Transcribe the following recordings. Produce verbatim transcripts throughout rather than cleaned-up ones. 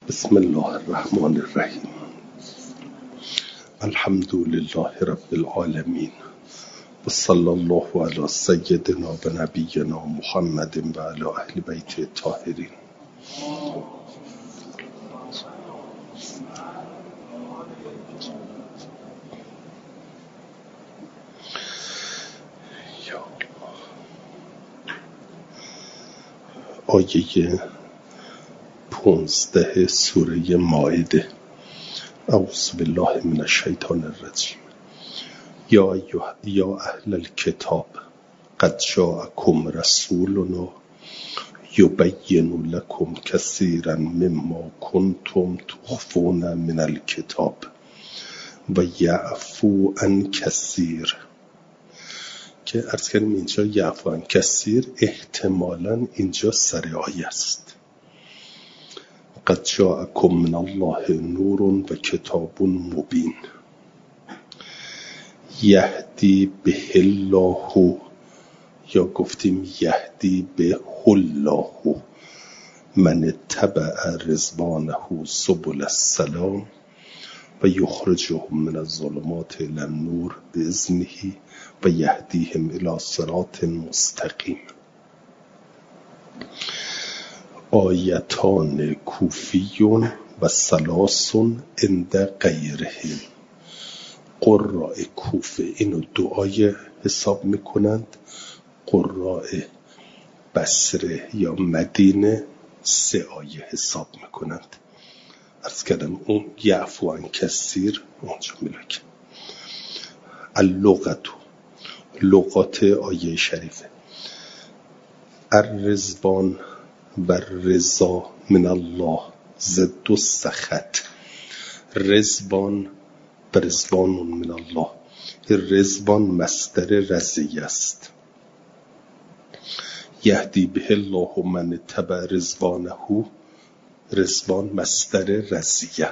بسم الله الرحمن الرحیم. الحمد لله رب العالمین و صلی الله علی سیدنا و نبینا محمد و علی اهل بیت الطاهرین. آیه پونزده سوره مائده. اعوذ بالله من الشیطان الرجیم. یا یا اهل الکتاب قد جاءکم رسولنا یبین لکم کثیرا مما کنتم تخفون من الکتاب و یعفو عن کثیر. که عرض کردیم اینجا یعفو عن کثیر احتمالاً اینجا سر آیه است. قد جاءکم من الله نور و کتاب مبین یهدی به الله، یا گفتیم یهدی به الله، من اتبع رضوانه سبل السلام و یخرجهم من الظلمات الی النور باذنه و یهدیهم الی صراط مستقیم. آیتان کوفیون و سلاسون عند غیرهم. قراء کوفه اینو دو آیه حساب میکنند، قراء بصره یا مدینه سه آیه حساب میکنند. عرض کردم اون یعفو عن کثیر اونجا میلکه. اللغت، لغات آیه شریفه. الرضوان و رضا من الله ضد السخط. رضوان و رضوان من الله. رضوان مصدر رضیه است. یهدی به الله من اتبع رضوانه، رضوان مصدر رضیه.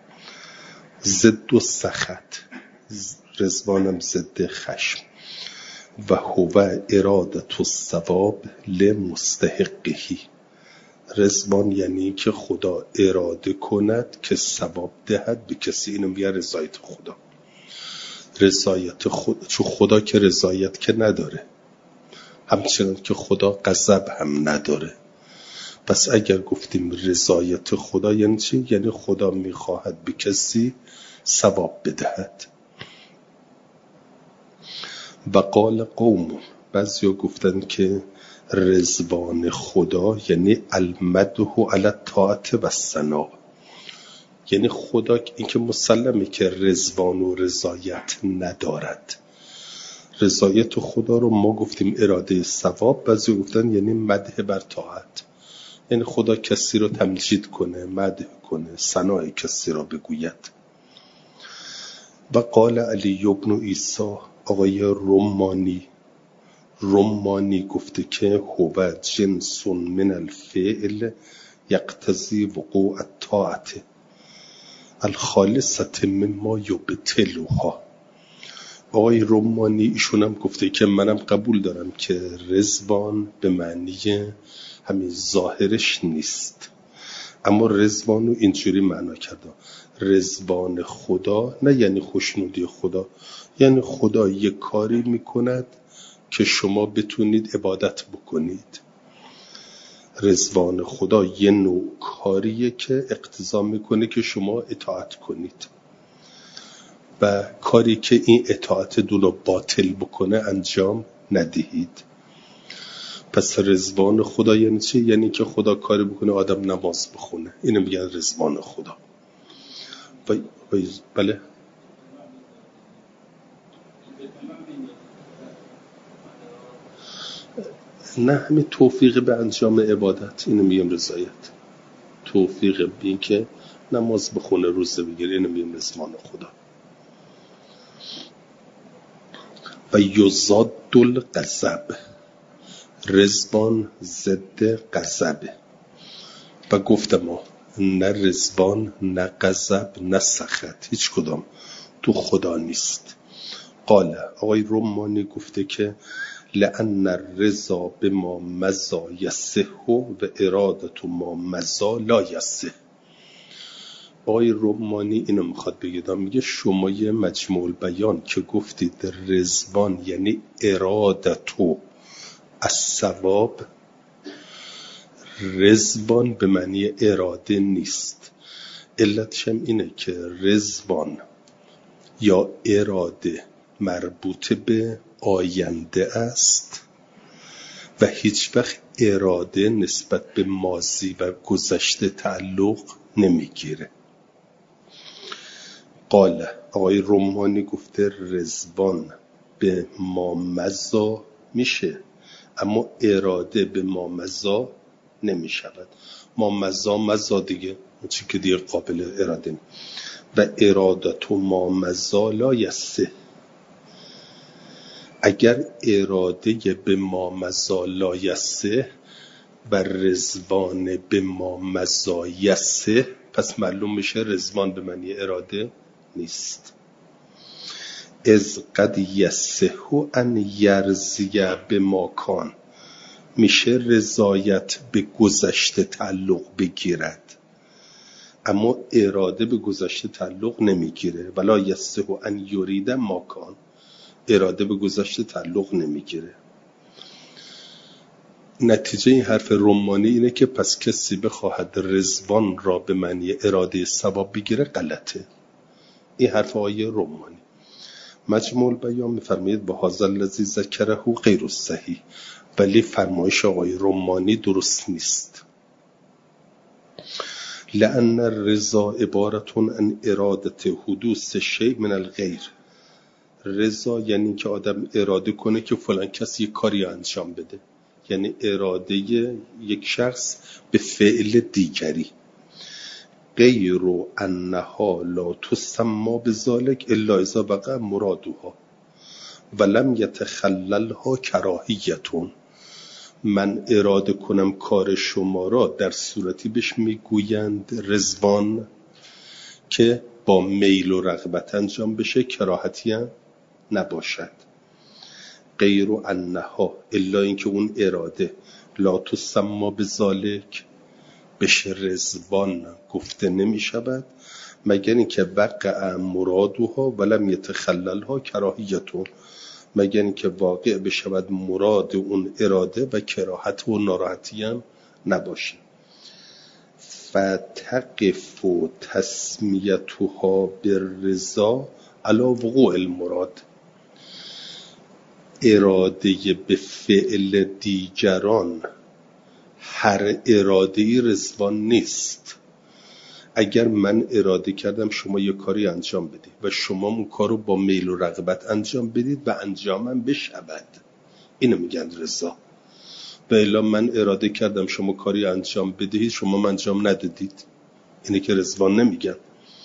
ضد السخط، رضوانم ضد خشم. و هو ارادة الثواب لمستحقه. رضوان یعنی که خدا اراده کند که ثواب دهد به کسی. اینو میگه رضایت خدا. رضایت خدا، چون خدا که رضایت که نداره، همچنان که خدا غضب هم نداره. پس اگر گفتیم رضایت خدا یعنی چی؟ یعنی خدا میخواهد به کسی ثواب بدهد. و قال قوم، بعضیا گفتن که رضوان خدا یعنی المدح علی الطاعت و الثنا، یعنی خدا این که مسلمه که رضوان و رضایت ندارد. رضایت خدا رو ما گفتیم اراده ثواب، بعضی گفتن یعنی مدح بر طاعت، یعنی خدا کسی رو تمجید کنه، مدح کنه، ثنای کسی را بگوید. و قال علی ابن عیسی، آقای رمانی رمانی گفته که هو جنس من الفعل یقتضی وقوع الطاعت الخالصة مما یبطلها. آقای رمانی ایشون هم گفته که منم قبول دارم که رضوان به معنی همین ظاهرش نیست، اما رضوان رو اینجوری معنا کرده. رضوان خدا نه یعنی خوشنودی خدا، یعنی خدا یک کاری میکند که شما بتونید عبادت بکنید. رضوان خدا یه نوع کاریه که اقتضا میکنه که شما اطاعت کنید و کاری که این اطاعت دو رو باطل بکنه انجام ندهید. پس رضوان خدا یعنی چی؟ یعنی که خدا کاری بکنه آدم نماز بخونه، اینو میگن رضوان خدا. و بله نه، همین توفیق به انجام عبادت، اینو میگم رضایت. توفیق به این که نماز بخونه، روزه بگیره، اینو میگم رضوان خدا. و یزاد الغضب، رضوان ضد غضب. و گفتم نه رضوان نه غضب نه سخط، هیچ کدام تو خدا نیست. قال، آقای رمانی گفته که لأن الرضا بما مضى یصح و ارادة ما مضى لا یصح. آقای رمانی اینو میخواد بگید، میگه شما یه مجموع البیان که گفتید رضوان یعنی ارادتو الثواب، رضوان به معنی اراده نیست. علتش هم اینه که رضوان یا اراده مربوط به آینده است و هیچ وقت اراده نسبت به ماضی و گذشته تعلق نمیگیره. قال آقای رمانی گفته رضوان به مامضا میشه، اما اراده به مامضا نمیشود. مامضا مضا دیگه چی که دیگه قابل اراده نیم. و ارادت و مامضا لا یسه، اگر اراده به مامضا لا یسه و رضوان به مامضا یسه، پس معلوم میشه رضوان به معنی اراده نیست. از قد یسه ان یرضی به ماکان، میشه رضایت به گذشته تعلق بگیرد، اما اراده به گذشته تعلق نمیگیره. ولا یسه ان یرید ماکان، اراده به گذشته تعلق نمیگیره. نتیجه این حرف رمانی اینه که پس کسی بخواهد رضوان را به معنی اراده ثواب بگیره غلطه. این حرف آقای رمانی. مجموع البیان میفرماید به هذا الذی ذکره غیر صحیح، ولی فرمایش آقای رمانی درست نیست. لأن الرضا عبارة عن اراده حدوث شیء من الغیر. رضا یعنی که آدم اراده کنه که فلان کسی یک کاری انجام بده، یعنی اراده یک شخص به فعل دیگری. غیر انها لا تسمى بذلك الا اذا بقى مرادها ولم يتخللها کراهیتون. من اراده کنم کار شما را در صورتی بهش میگویند رضوان که با میل و رغبت انجام بشه، کراهتی هم نباشد. غیر انها، الا اینکه اون اراده لا تسمى بذلك بشه رضوان گفته نمی شود مگر اینکه وقع مرادها ولم یتخللها کراهیتون، مگر اینکه واقع بشود مراد اون اراده و کراهت و ناراحتی هم نباشه. فتقف تسمیتها بالرضا علی وقوع المراد. اراده به فعل دیگران هر اراده‌ای رضوان نیست. اگر من اراده کردم شما یه کاری انجام بدید و شما اون کارو با میل و رغبت انجام بدید و انجامم بشود، اینو میگن رضا. و الا من اراده کردم شما کاری انجام بدید شما من انجام ندادید، اینه که رضوان نمیگن.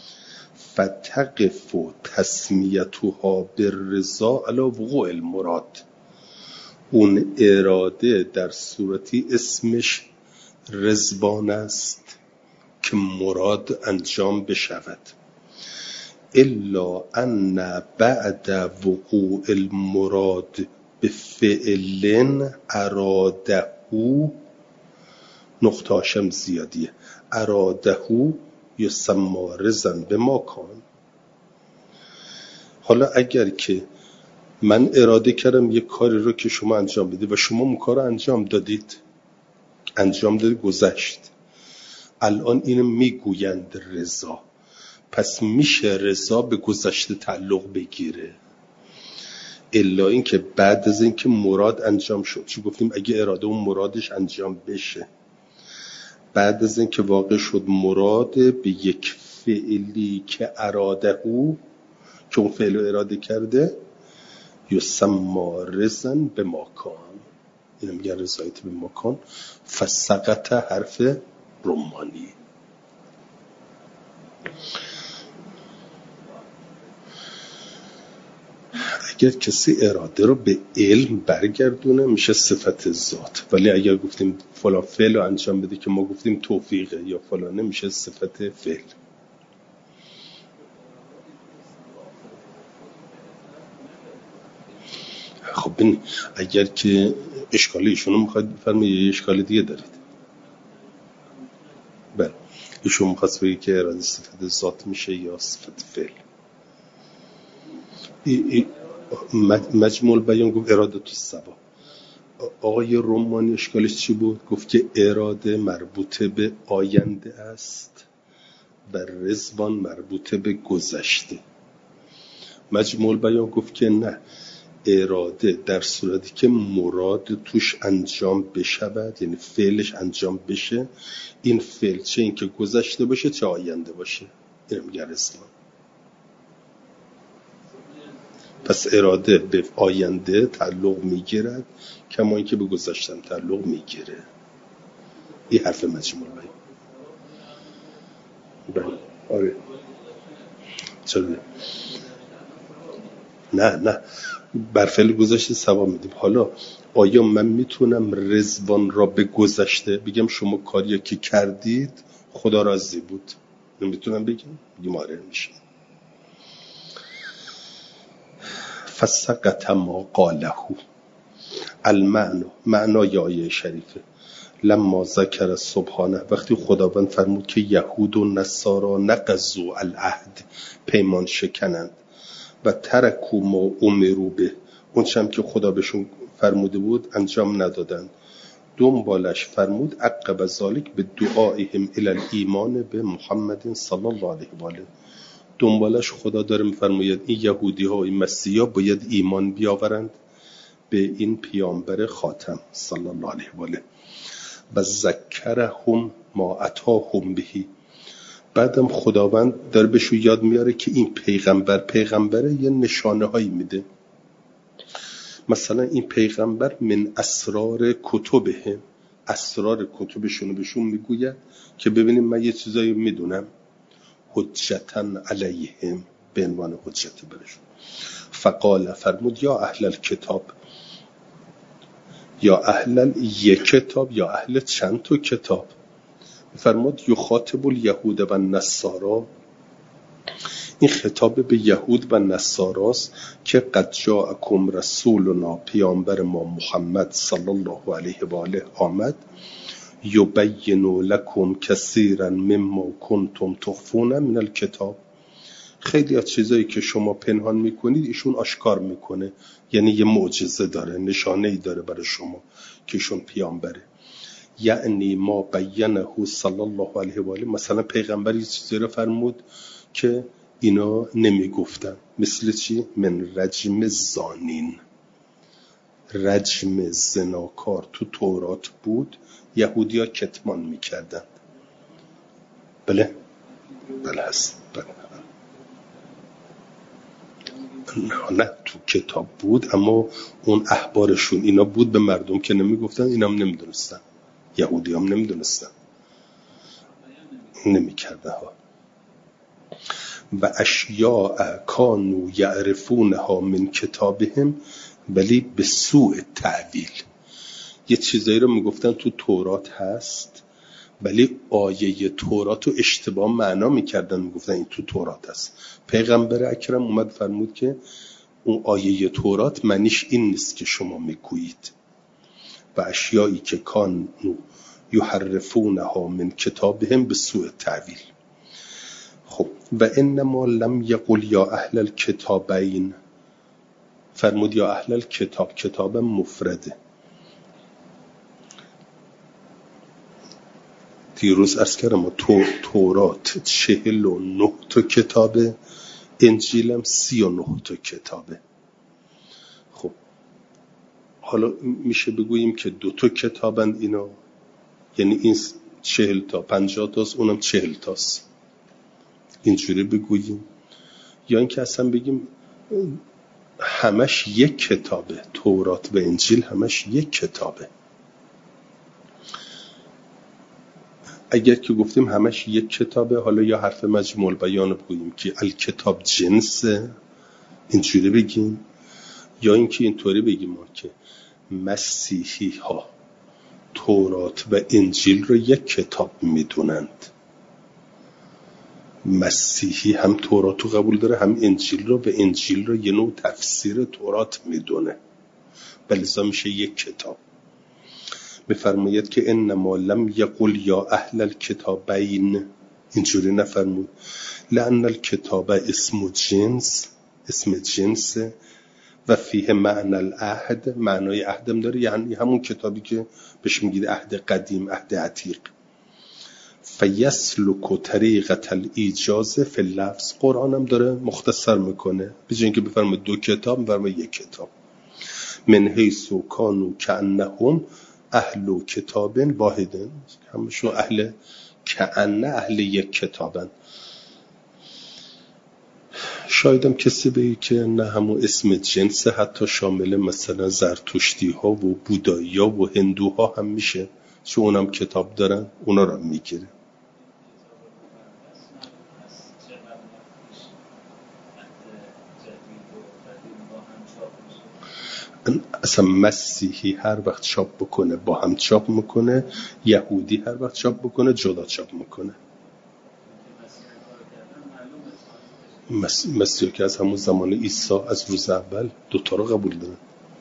فتقف تسمیتها بالرضا علی وقوع المراد. اون اراده در صورتی اسمش رضوان است که مراد انجام بشود. الا ان بعد وقوع المراد بفعل اراده، نقطه هاشم زیادیه، اراده یسمى رضا به ماکان. حالا اگر که من اراده کردم یک کاری رو که شما انجام بدید و شما اون کار رو انجام دادید، انجام دادید گذشت، الان اینو میگویند رضا، پس میشه رضا به گذشته تعلق بگیره. الا این که بعد از این که مراد انجام شد، چی گفتیم اگه اراده اون مرادش انجام بشه، بعد از این که واقع شد مراد به یک فعلی که اراده او، که اون فعل رو اراده کرده، یسمى رضا به ماکان، اینو میگن رضایت به ماکان. فسقط حرف رمانی. اگر کسی اراده رو به علم برگردونه میشه صفت ذات، ولی اگر گفتیم فلان فعل رو انجام بده که ما گفتیم توفیقه یا فلانه، میشه صفت فعل. خب ببین اگر که اشکالی ایشونو میخواید بفرمایید یه اشکال دیگه دارید. بله ایشون می‌خواست بگه که اراده صفت ذات میشه یا صفت فعل. ای ای مجموع البیان گفت اراده تو سبا. آقای رومانی اشکالش چی بود؟ گفت که اراده مربوطه به آینده است و رضوان مربوطه به گذشته. مجموع البیان گفت که نه، اراده در صورتی که مراد توش انجام بشود، یعنی فعلش انجام بشه، این فعل چه این که گذشته باشه چه آینده باشه، این میگه رضوان. پس اراده به آینده تعلق میگیرد کما اینکه به گذشتم تعلق میگیره. این حرف مجموع البیان. آره چرا نه نه بر فعل گذشته ثواب میدیم. حالا آیا من میتونم رضوان را به گذشته بگم شما کاری که کردید خدا راضی بود؟ نمیتونم بگم؟ بگیم آره میشه. فسقط ما قاله المعنى، معنای آیه شریفه لما ذکر سبحانه، وقتی خداوند فرمود که یهود و نصارا نقضوا العهد، پیمان شکنند، و ترکو ما امروا به، اون چم که خدا بهشون فرموده بود انجام ندادن. دنبالش فرمود عقب ذالک به دعائهم الی الایمان به محمد صلی الله علیه و آله. دنبالش خدا داره میفرماید این یهودی ها و این مسیحا باید ایمان بیاورند به این پیامبر خاتم صلی الله علیه و آله. و ذکرهم ما اتاهم بهی، بعدم خداوند داره بهشون یاد میاره که این پیغمبر پیغمبره یه نشانه هایی میده. مثلا این پیغمبر من اسرار کتبه، اسرار کتبشون بهشون میگوید که ببینیم من یه چیزایی میدونم، حجتاً علیهم، به عنوان حجت برشون. فقال فرمود یا اهل الکتاب، یا اهل یک کتاب یا اهل چند تا کتاب. فرمود یخاطب الیهود و النصارا، این خطاب به یهود و نصاراست که قد جاءکم رسولنا، پیامبر ما محمد صلی الله علیه و آله آمد، یبین لکم کثیرا مما کنتم تخفون من الکتاب، خیلی از چیزایی که شما پنهان میکنید ایشون آشکار میکنه، یعنی یه معجزه داره، نشانه‌ای داره برای شما که ایشون پیامبره. یعنی ما بینه صلی الله علیه و آله، مثلا پیغمبر یه چیزی رو فرمود که اینا نمیگفتن، مثل چی؟ من رجم زانین، رجم زناکار تو تورات بود، یهودی ها کتمان میکردن. بله بله هست، بله نه نه تو کتاب بود، اما اون احبارشون اینا بود به مردم که نمیگفتن، اینا هم نمیدونستن، یهودی هم نمیدونستن، نمیکردن ها. و اشیاء کانو یعرفونها من کتابهم ولی به سوء تعویل، یه چیزایی رو میگفتن تو تورات هست ولی آیه تورات رو اشتباه معنا میکردن، میگفتن این تو تورات هست. پیغمبر اکرم اومد فرمود که اون آیه تورات معنیش این نیست که شما میگویید. و اشیایی که کانو یحرفونها من کتابهم به سوء تعویل. خب و انما لم یقل یا اهل الکتابین، فرمود یا اهل الکتاب، کتاب مفرده. دیروز عرض کردم تو تورات چهل و نه تا کتابه، انجیلم سی و نه تا کتابه. خب حالا میشه بگوییم که دو تا کتابند اینا، یعنی این چهل تا پنجاه تاست، اونم چهل تاست، اینجوری بگوییم، یا اینکه اصلا بگیم همش یک کتابه، تورات و انجیل همش یک کتابه. اگر که گفتیم همش یک کتابه، حالا یا حرف مجموع البیان بگوییم که الکتاب جنسه، اینجوری بگیم، یا اینکه اینطوری بگیم که مسیحی ها تورات و انجیل رو یک کتاب میدونند. مسیحی هم تورات رو قبول داره هم انجیل رو، و انجیل رو یه نوع تفسیر تورات میدونه، بلذا میشه یک کتاب. بفرماید که انما لم یقل یا اهل الکتابین، اینجوری نفرمود. لأن الکتاب اسم جنس، اسم جنس و فیه معنی العهد، معنای عهدم داره، یعنی همون کتابی که بهش میگید عهد قدیم، عهد عتیق. فیسلک طریقة الایجاز فی اللفظ، قرآن هم داره مختصر میکنه، به جای اینکه بفرمه دو کتاب بفرمه یک کتاب. من حیث کانوا کأنهم اهل کتاب واحد، همشون اهل کأن اهل یک کتابن. شایدم کسی بگه که نه همون اسم جنس حتی شامل مثلا زرتشتی ها و بودایی ها و هندوها هم میشه، چون اونم کتاب دارن، اونا رو میگیره. اصلا مسیحی هر وقت چاپ بکنه با هم چاپ میکنه، یهودی هر وقت چاپ بکنه جدا چاپ میکنه. مسیحی که از همون زمان عیسی از روز اول دوتا رو قبول دارن.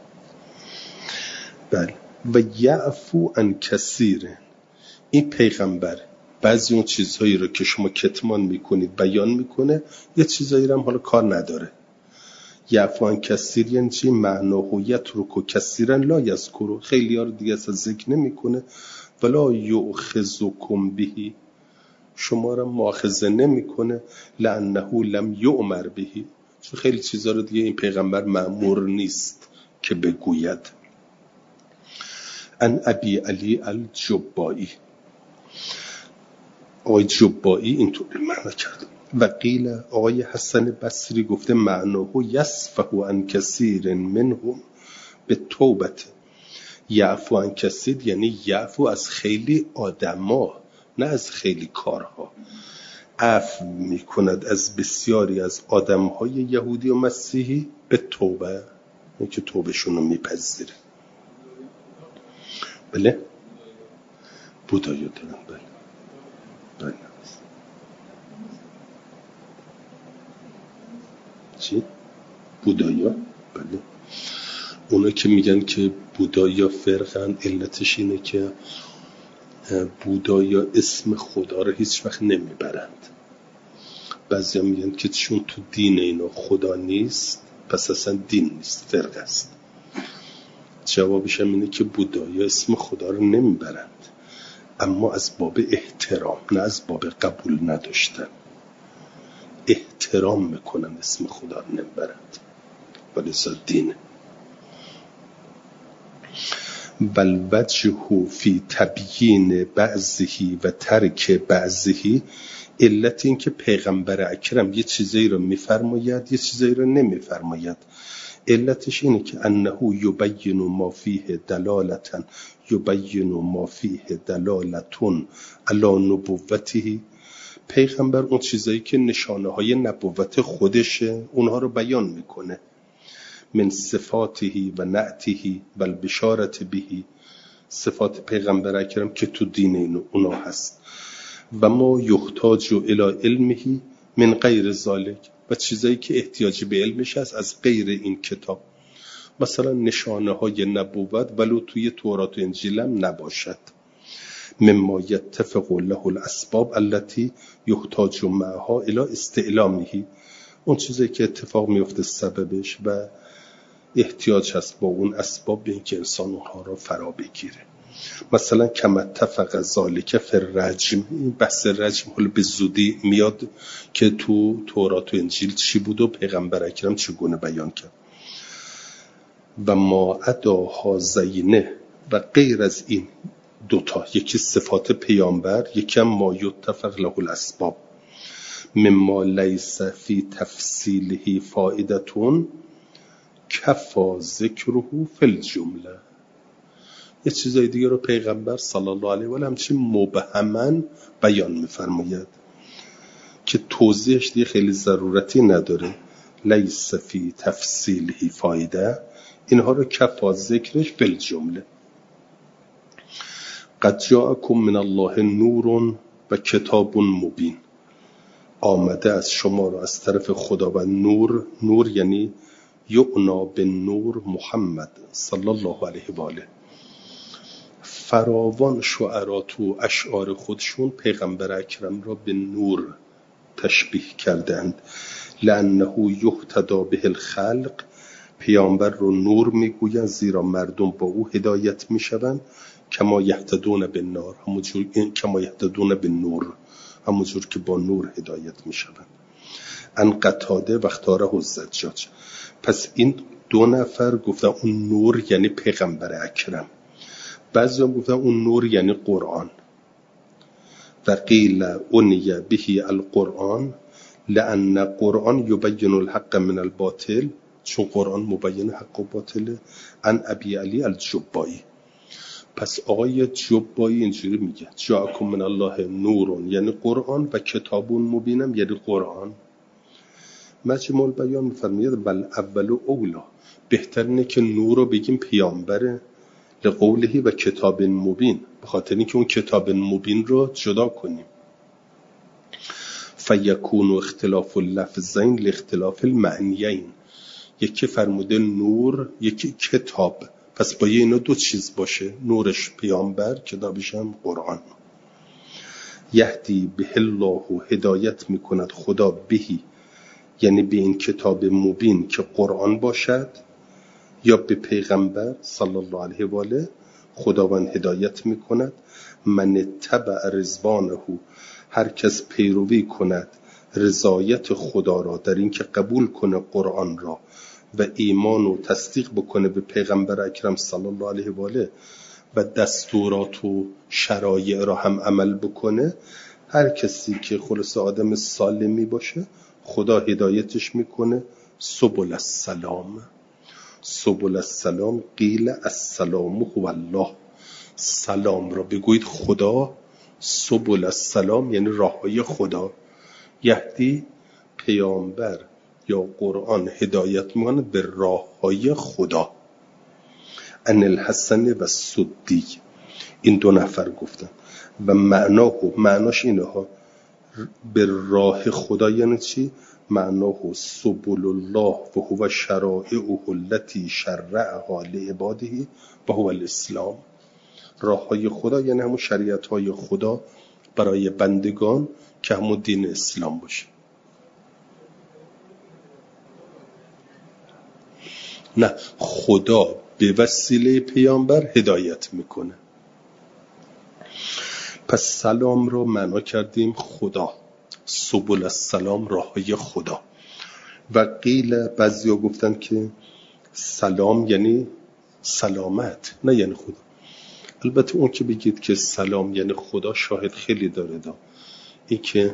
بله. و یعفو عن کثیر، این پیغمبر بعضی اون چیزهایی رو که شما کتمان میکنید بیان میکنه، یه چیزهایی رو هم حالا کار نداره. یعفو عن کثیر یعنی چی؟ معناه یترک کثیرا لا یذکر، خیلی ها رو دیگه اصلا ذکر نمیکنه. ولا یؤخذکم به، شما را مؤاخذه نمیکنه. لانه لم یؤمر به، چون خیلی چیزا رو دیگه این پیغمبر مأمور نیست که بگوید. ان ابی علی الجبائی، آقای جبائی اینطوری معنی کرد. و قیل، آقای حسن بصری گفته معناه یصفح عن کثیر منهم به توبت. یعفو عن کثیر یعنی یعفو از خیلی آدما، نه از خیلی کارها. عفو میکند از بسیاری از آدمهای یهودی و مسیحی به توبه، این که توبهشون رو میپذیره. بله بودایی دارن. بله بله. چی؟ بودایا؟ بله. اونا که میگن که بودایا فرقن، علتش اینه که بودایا اسم خدا رو هیچ وقت نمیبرند. بعضی هم میگن که چون تو دین اینا خدا نیست پس اصلا دین نیست، فرق است. جوابش هم اینه که بودایا اسم خدا رو نمیبرند، اما از باب احترام، نه از باب قبول نداشتن. احترام میکنن، اسم خدا رو نمیبرند، ولی اصلا دینه. بل وجه فی تبیین بعضهی و ترک بعضهی، علت این که پیغمبر اکرم یه چیزایی رو میفرماید یه چیزایی رو نمیفرماید، علتش اینه که انه یبین ما فیه دلالتن یبین ما فیه دلالتون علی نبوته. پیغمبر اون چیزایی که نشانه های نبوت خودشه اونها رو بیان میکنه. من صفاته و نعته و البشارت بهی، صفات پیغمبر اکرم که تو دین اونا هست. و ما یحتاج الی علمه من غیر ذالک، و چیزایی که احتیاجی به علمش هست از غیر این کتاب. مثلا نشانه های نبوت ولو توی تورات و انجیل هم نباشد. مما یتفق له الاسباب التي یحتاج معها الی استعلامه، اون چیزایی که اتفاق میفته سببش و احتیاج هست با اون اسباب به اینکه انسان اونها را فرا بگیره. مثلا کما اتفق ذالک فی الرجم، این بحث رجم حالا به زودی میاد که تو تورات و انجیل چی بود و پیغمبر اکرم چگونه بیان کرد. و ما عدا هذین، و غیر از این دوتا، یکی صفات پیامبر، یکی هم ما یتفق له الاسباب، مما لیس فی تفصیله فائدتون کفا ذکره فی الجمله. یه چیزای دیگه رو پیغمبر صلی الله علیه و آله همچین مبهماً بیان می‌فرماید که توضیحش دیگه خیلی ضرورتی نداره. لیس فی تفصیله فایده، اینها رو کفا ذکرش فی الجمله. قد جاءکم من الله نور و کتاب مبین، آمده از شما رو از طرف خداوند نور. نور یعنی یعنا به نور محمد صلی الله علیه و آله. فراوان شعرا تو اشعار خودشون پیغمبر اکرم را به نور تشبیه کردند. لانه یهتدی به الخلق، پیامبر رو نور میگویند زیرا مردم با او هدایت میشوند. کما یهتدون بالنار، همونجور کما یهتدون بالنور، همونجور که با نور هدایت میشوند. ان قتاده و اختاره الزجاج. پس این دو نفر گفتن اون نور یعنی پیغمبر اکرم، بعضی هم گفتن اون نور یعنی قرآن. و قیل عنی به القرآن لأن قرآن یبین الحق من الباطل، چون قرآن مبین حق و باطله. ان ابی علی الجبایی. پس آقای جبایی اینجوری میگه جاءکم من الله نورون یعنی قرآن و کتابون مبینم یعنی قرآن. مجمع البیان میفرماید بل اول و اولا، بهترینه که نور رو بگیم پیامبره لقوله و کتاب مبین، به خاطر اینکه اون کتاب مبین رو جدا کنیم. فیکون اختلاف اللفظین لاختلاف المعنیین، یکی فرموده نور یکی کتاب، پس با یه اینا دو چیز باشه، نورش پیامبر کتابش هم قرآن. یهدی به الله، هدایت میکند خدا بهی یعنی به این کتاب مبین که قرآن باشد، یا به پیغمبر صلی الله علیه و آله خداوند هدایت میکند. من تبع رضوانه، هر کس پیروی کند رضایت خدا را در این که قبول کنه قرآن را و ایمان و تصدیق بکنه به پیغمبر اکرم صلی الله علیه و آله و دستورات و شرایع را هم عمل بکنه، هر کسی که خلاص آدم سالمی باشه خدا هدایتش میکنه. سبل السلام، سبل السلام قیل السلام هو الله، سلام را بگوید خدا. سبل السلام یعنی راههای خدا. یهدی پیامبر یا قرآن هدایت میکنه به راههای خدا. ان الحسن و سدی، این دو نفر گفتن و معناه معناش اینه ها، به راه خدا یعنی چی؟ معناه سبل الله و هو شرائعه التي شرعها لعباده و هو الاسلام. راههای خدا یعنی همون شریعتهای خدا برای بندگان که همون دین اسلام باشه. نه، خدا به وسیله پیامبر هدایت میکنه. پس سلام رو معنا کردیم خدا، سبل السلام راههای خدا. و قیل بعضیا گفتن که سلام یعنی سلامت، نه یعنی خدا. البته اون که بگید که سلام یعنی خدا شاهد خیلی داره دا. این که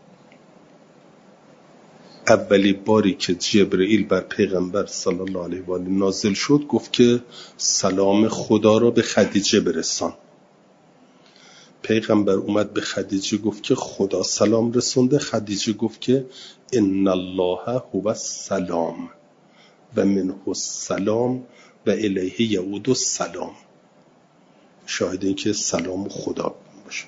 اولی باری که جبرئیل بر پیغمبر صلی الله علیه و آله نازل شد گفت که سلام خدا را به خدیجه برسان. پیغمبر اومد به خدیجه گفت که خدا سلام رسونده. خدیجه گفت که ان الله هو السلام و منه السلام و الیه یعود السلام. شاهد این که سلام خدا باشه.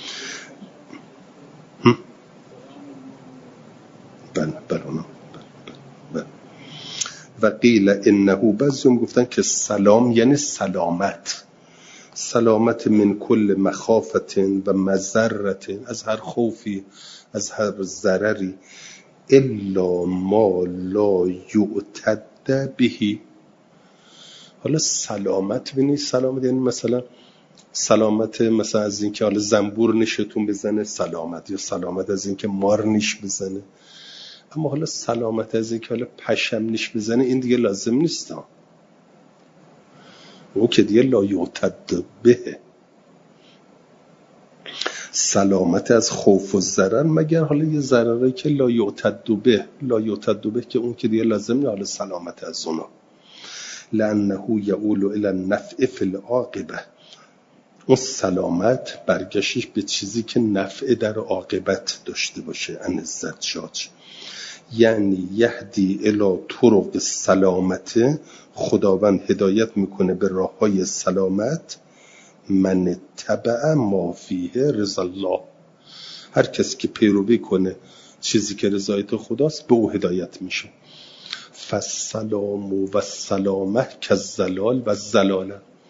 بله بله بله. و قیل انه، بعضیم گفتن که سلام یعنی سلامت، سلامت من کل مخافت و مضرت، از هر خوفی از هر ضرری، الا ما لا یعتد به. حالا سلامت بینی، سلامت یعنی مثلا سلامت مثلا از این که حالا زنبور نشتون بزنه سلامت، یا سلامت از این که مار نیش بزنه. اما حالا سلامت از این که حالا پشم نیش بزنه این دیگه لازم نیست ها. او که دیگه لا یعتد به. سلامت از خوف و ضرر، مگر حالا یه ضرری که لا یعتد به، لا یعتد به که اون که دیگه لازم نیست حالا سلامت از اونا. لانه یعول الی النفع فی العاقبه، اون سلامت برگشتش به چیزی که نفع در عاقبت داشته باشه. ان الزجاج یعنی یهدی الی طرق سلامت، خداوند هدایت میکنه به راههای سلامت. من تبع ما فیه رضا الله، هر کسی که پیروی کنه چیزی که رضایت خداست به او هدایت میشه. فالسلام و السلامه کالزلال و الزلاله،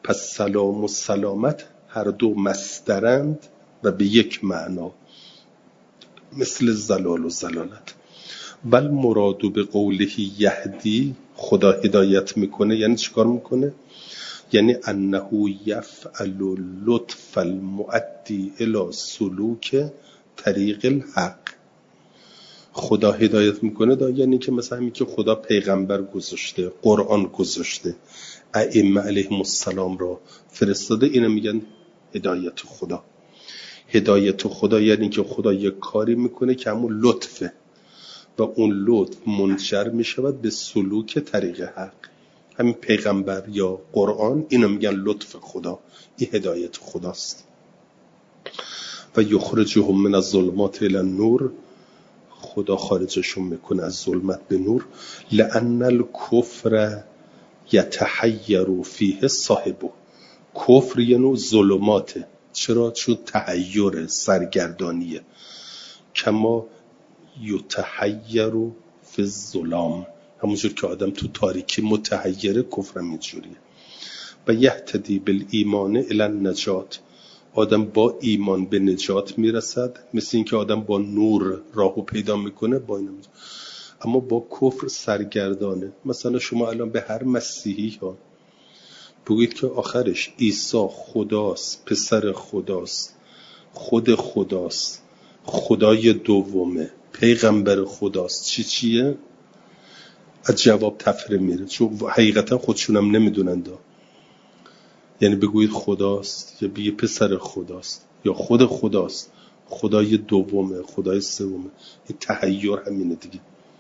پس سلام و سلامت هر دو مصدرند و به یک معنا، مثل زلال و زلالت. بل مرادو به قوله یهدی، خدا هدایت میکنه یعنی چیکار میکنه؟ یعنی انه یفعل لطف المؤدی الی سلوک طریق الحق. خدا هدایت میکنه دا یعنی که مثلا همین که خدا پیغمبر گذاشته، قرآن گذاشته، ائمه علیهم السلام را فرستاده، اینو میگن هدایت خدا. هدایت خدا یعنی که خدا یک کاری میکنه که همون لطفه و اون لطف منجر میشود به سلوک طریق حق. همین پیغمبر یا قرآن، اینو میگن لطف خدا، این هدایت خداست. و یخرجهم من الظلمات الی النور، خدا خارجشون میکنه از ظلمت به نور. لأن الکفر یتحیر فیه صاحبه، کفر یه نوع ظلماته. چرا؟ چون تحیر، سرگردانیه. کما یتحیر فی الظلام، همونجور که آدم تو تاریکی متحیره، کفرم اینجوریه. و یهتدی بالایمان الی النجات، آدم با ایمان به نجات میرسد، مثل این که آدم با نور راهو پیدا میکنه با این. اما با کفر سرگردانه. مثلا شما الان به هر مسیحی ها بگید که آخرش عیسی خداست، پسر خداست، خود خداست، خدای دومه، پیغمبر خداست، چی چیه؟ از جواب تفره میره، چون حقیقتا خودشونم نمیدونن دا. یعنی بگوید خداست یا بگید پسر خداست یا خود خداست، خدای دومه، خدای سومه، این تحیر همینه دیگه.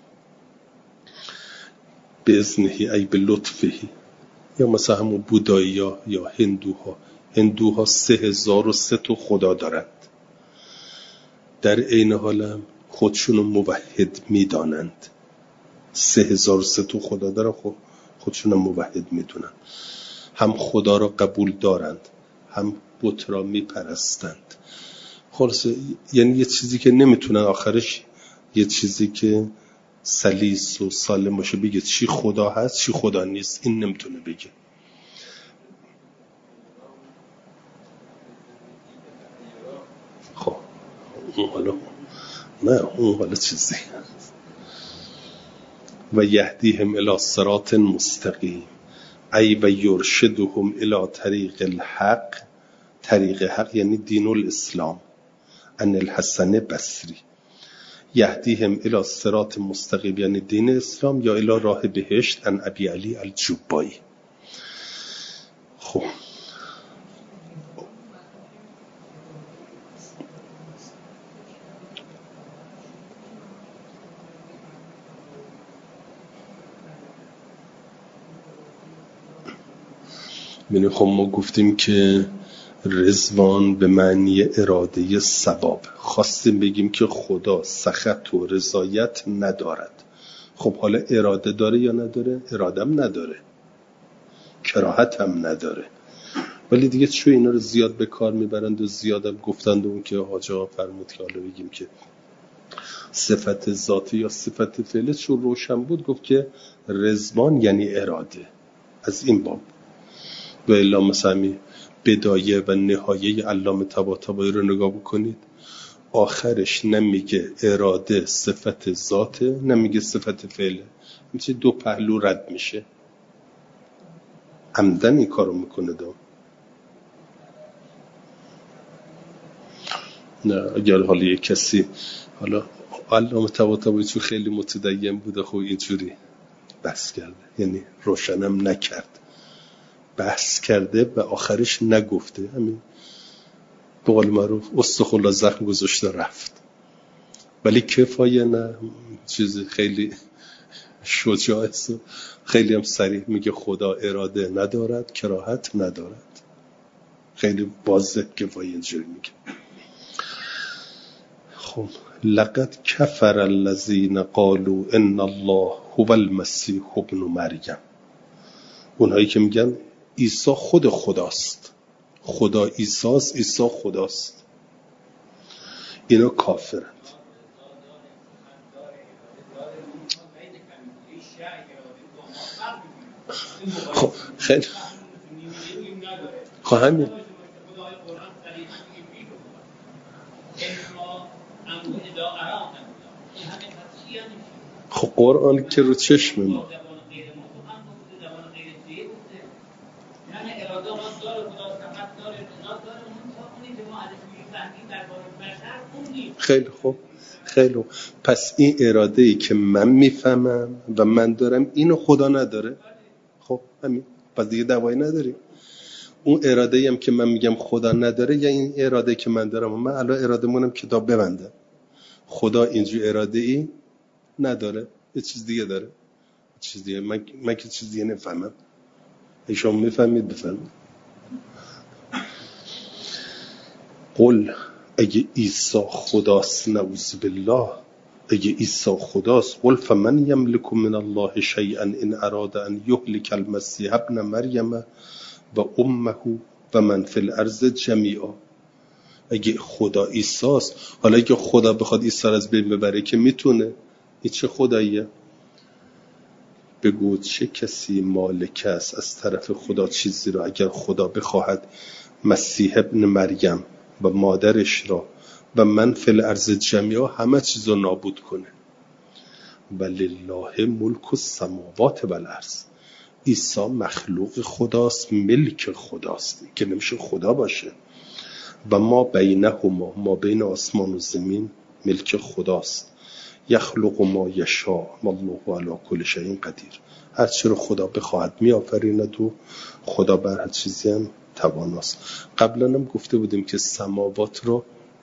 به اذنهی ای به لطفهی. یا مثلا همون بودایی ها یا هندوها، هندوها سه هزار و سه تا خدا دارند، در عین حال هم خودشونو موحد میدانند. سه هزار و سه تا خدا دارن، خود خودشونو موحد میدونن. هم خدا را قبول دارند، هم بت را میپرستند. خلاصه یعنی یه چیزی که نمیتونن آخرش، یه چیزی که سلیس و سالم باشه بگه چی خدا هست چی خدا نیست، این نمیتونه بگه. خب اون حالا نه اون حالا چیزی. و یهدیهم الی صراط مستقیم ای و یرشدهم الی طریق الحق. طریق حق یعنی دین الاسلام. ان الحسن بصری یهدیهم الی صراط مستقیم یعنی دین اسلام، یا الی راه بهشت. ان ابی علی الجبایی. خب ببینید، خب ما گفتیم که رضوان به معنی اراده ثواب. خواستیم بگیم که خدا سخط و رضایت ندارد. خب حالا اراده داره یا نداره؟ اراده هم نداره، کراهت هم نداره. ولی دیگه چون اینا رو زیاد به کار میبرند و زیاد هم گفتند، اون که حاج آقا فرمود که حالا بگیم که صفت ذاتی یا صفت فعلی، چون روشن بود گفت که رضوان یعنی اراده. از این باب و الا مثلا بدایه و نهایه علامه طباطبایی رو نگاه بکنید، آخرش نمیگه اراده صفت ذاته، نمیگه صفت فعله، میشه دو پهلو رد میشه. عمدن این کارو میکنه دو. نه اگر حالا یک کسی، حالا علامه طباطبایی چون خیلی متدین بوده، خب اینجوری بحث کرده، یعنی روشنم نکرد، بحث کرده و آخرش نگفته، همین به قول معروف استخولا زخم گذاشته رفت. ولی کفایه نه، چیز خیلی شجاعه، خیلی هم صریح میگه خدا اراده ندارد، کراهت ندارد. خیلی واضح کفایه اینجوری میگه. خب لقد کفر الذین قالوا ان الله هو المسیح ابن مریم، اونهایی که میگن عیسی خود خداست، خدا عیسی است، عیسی خداست، اینا کافرند. خب خیلی خب همین خب قرآن که رو چشم ما خیلی خوب خیلی خوب. پس این اراده ای که من میفهمم و من دارم اینو خدا نداره. خب همین، پس دیگه دوایی نداریم. اون اراده ای هم که من میگم خدا نداره یا این اراده که من دارم و من الان اراده مونم کتاب ببندم. خدا اینجور اراده ای نداره، یه چیز دیگه داره. چیز دیگه من من که چیز دیگه نفهمم. شما میفهمید بفهمید. قل اگه عیسی خداست، نعوذ بالله، اگه عیسی خداست، قل فمن یملک من الله شیئا ان اراد ان یهلک المسیح ابن مریم و امه و من فی الارض جمیعا. اگه خدا عیسی است، حالا اگه خدا بخواد عیسی از بین ببره که میتونه، این چه خداییه؟ بگو چه کسی مالک است از طرف خدا چیزی را اگر خدا بخواهد مسیح ابن مریم و مادرش را و من فی الارض جمیعا همه چیز رو نابود کنه. ولله ملک السماوات و الارض. عیسی مخلوق خداست، ملک خداست که نمیشه خدا باشه. و ما بینهما، ما بین آسمان و زمین ملک خداست. یخلق ما یشاء والله علی کل شیء قدیر. هر چی رو خدا بخواهد میآفریند و خدا بر هر چیزی هم تواناست. قبلا هم گفته بودیم که سماوات رو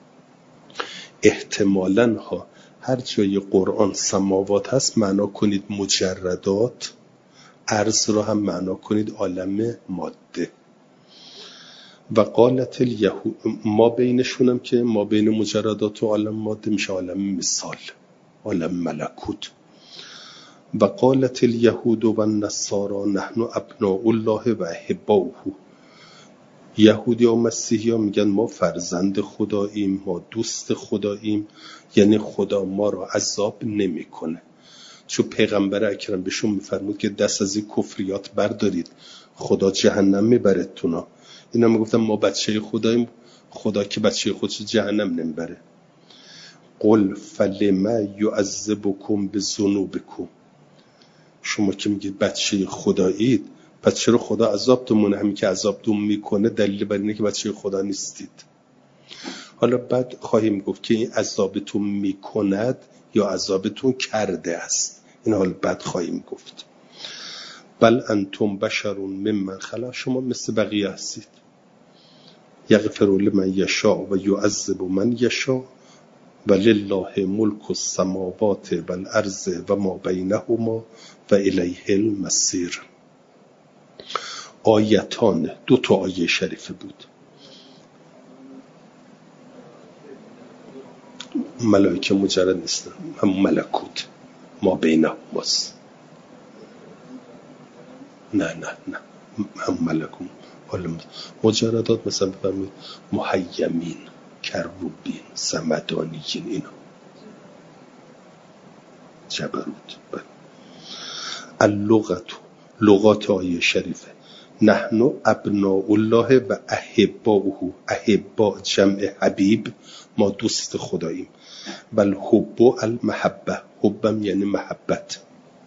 احتمالاً ها هر جای قرآن سماوات هست معنا کنید مجردات، ارض رو هم معنا کنید عالم ماده. و قالت الیهود، ما بینشون هم که ما بین مجردات و عالم ماده میشه عالم مثال، عالم ملکوت. و قالت الیهود و النصارى نحن ابناء الله و احباؤه. یهودی و مسیحی ها میگن ما فرزند خداییم، ما دوست خداییم، یعنی خدا ما رو عذاب نمی کنه. چون پیغمبر اکرم بهشون میفرمود که دست از این کفریات بردارید، خدا جهنم میبرتونا. اینا میگفتن ما بچه خداییم، خدا که بچه خودش جهنم نمیبره. قل فلما یعذبکم بذنوبکم. شما که میگید بچه خدایید، پس چرا خدا عذابتون؟ همین که عذابتون میکنه دلیل بر اینه که بچه خدا نیستید. حالا بعد خواهیم گفت که این عذابتون میکند یا عذابتون کرده است. این حال بعد خواهیم گفت. بل انتم بشرون ممن خلق. شما مثل بقیه هستید. یغفر لمن یشاء و یعذب من یشاء ولله ملک السماوات والارض و ما بینهما و الیه المصیر. آیتان، دو تا آیه شریفه بود. ملائکه مجرد نیستن، هم ملکوت ما بینهماست. نه نه نه هم ملکوت. حالا مجردات مثلا بفرمایید محیمین، کروبین، سمدانیین، اینا جبروت. اللغت، لغات آیه شریفه. نحن ابناء الله و احباؤه. احباء جمع حبیب، ما دوست خداییم. بل حب المحبه، حبم یعنی محبت.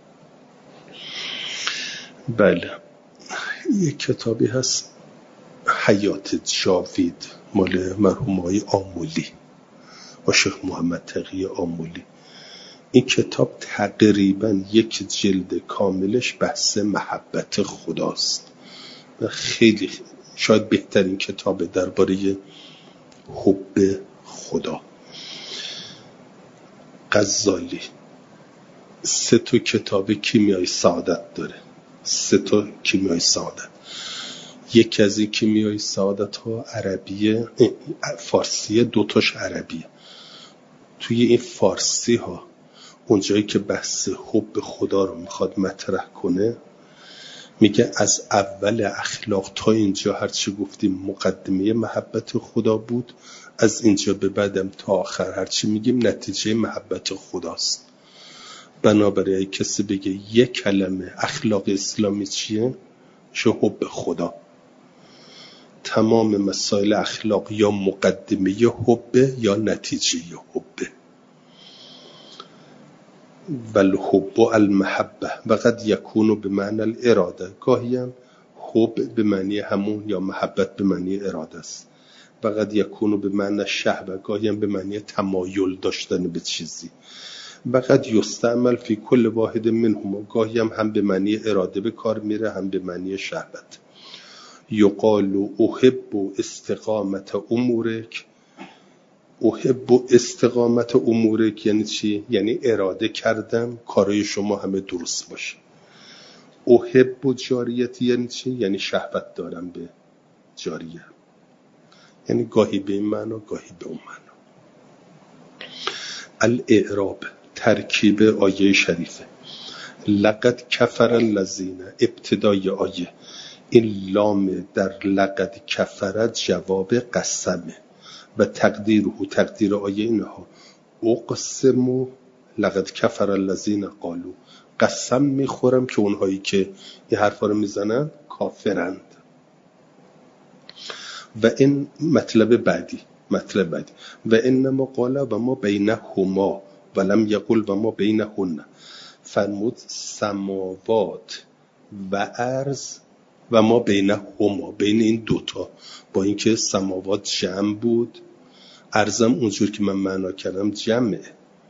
بله یک کتابی هست حیات جاوید مال مرحوم آقای آمولی و شیخ محمد تقی آمولی. این کتاب تقریبا یک جلد کاملش بحث محبت خداست و خیلی شاید بهترین کتاب درباره حب خدا. غزالی سه تا کتاب کیمیای سعادت داره، سه تا کیمیای سعادت. یکی از این کیمیای سعادت ها عربیه، فارسیه، دوتاش عربیه. توی این فارسی ها اونجایی که بحث حب خدا رو میخواد مطرح کنه میگه از اول اخلاق تا اینجا هرچی گفتیم مقدمه محبت خدا بود، از اینجا به بعدم تا آخر هرچی میگیم نتیجه محبت خداست. بنابراین کسی بگه یک کلمه اخلاق اسلامی چیه؟ چه حب خدا. تمام مسائل اخلاق یا مقدمه حبه یا نتیجه حبه. والحب المحبه و قد یکون به معنی الاراده، گاهی هم حب به معنی همون یا محبت به معنی اراده است. و قد یکون به معنی شهوه، گاهی هم به معنی تمایل داشتن به چیزی. و قد یستعمل فی کل واحد منهما، گاهی هم هم به معنی اراده به کار میره هم به معنی شهوت. یقال احب استقامت امورک. احب استقامت امورک یعنی چی؟ یعنی اراده کردم کارای شما همه درست باشه. احب جاریتی یعنی چی؟ یعنی شهوت دارم به جاریه، یعنی گاهی به این معنا گاهی به اون معنا. الاعراب ترکیب آیه شریفه. لقد کفر الذین، ابتدای آیه این لام در لقد کفر جواب قسمه و تقدیره، تقدیر آیه اینها اقسم لقد کفر الذین قالوا، قسم میخورم که اونهایی که این حرفا رو میزنن کافرند. و این مطلب بعدی مطلب بعدی و انما قال و ما بینهما ولم یقل و ما بینهن، فرمود سماوات و ارض و ما بینهما، بین این دوتا، با اینکه سماوات جمع بود، ارضم اونجور که من معنا کردم جمعه.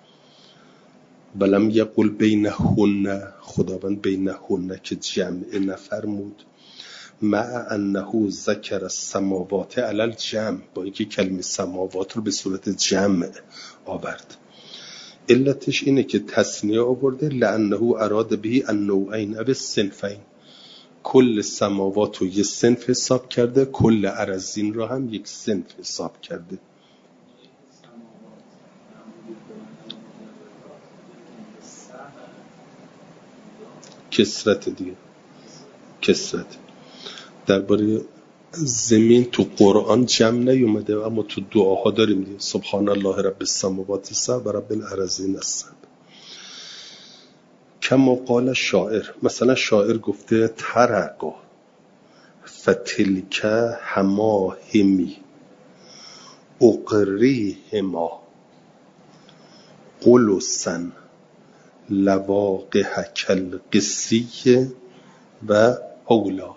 ولم یقل بینهن، خداوند بینهن که جمع نفرمود. مع انه ذکر السماوات علی الجمع، با اینکه کلمه سماوات رو به صورت جمع آورد. علتش اینه که تثنیه آورده لانه اراد به النوعین او الصنفین، کل سماوات رو یک صنف حساب کرده، کل ارضین رو هم یک صنف حساب کرده. کسرت دیگه، کسرت. درباره زمین تو قرآن جمع نیومده، اما تو دعاها داریم دیگه، سبحان الله رب السماوات السبع و رب الارضین السبع. کما قال شاعر، مثلا شاعر گفته ترقا فتلک حماهمی اقریهما قلوسا لواقح کالقسی و اولا.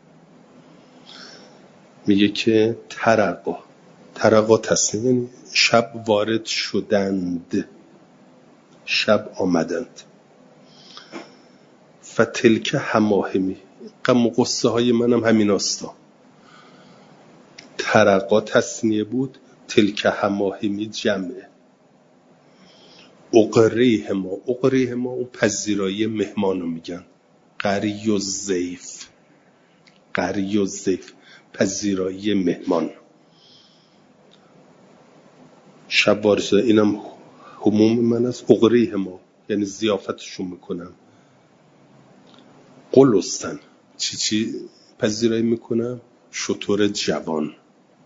میگه که ترقا، ترقا تصنیه یعنی شب وارد شدند، شب آمدند. فتلک حماهمی، غم و غصه های منم همین هستا. ترقا تصنیه بود، تلک حماهمی جمعه. اقریهما، اقریهما اون پذیرایی مهمانو میگن، قری و ضیف، قری و ضیف پذیرایی مهمان. شب وارد، اینم هموم من است. اقریهما یعنی ضیافتشون میکنم. قلوستن چی چی پذیرایی میکنم؟ شتر جوان.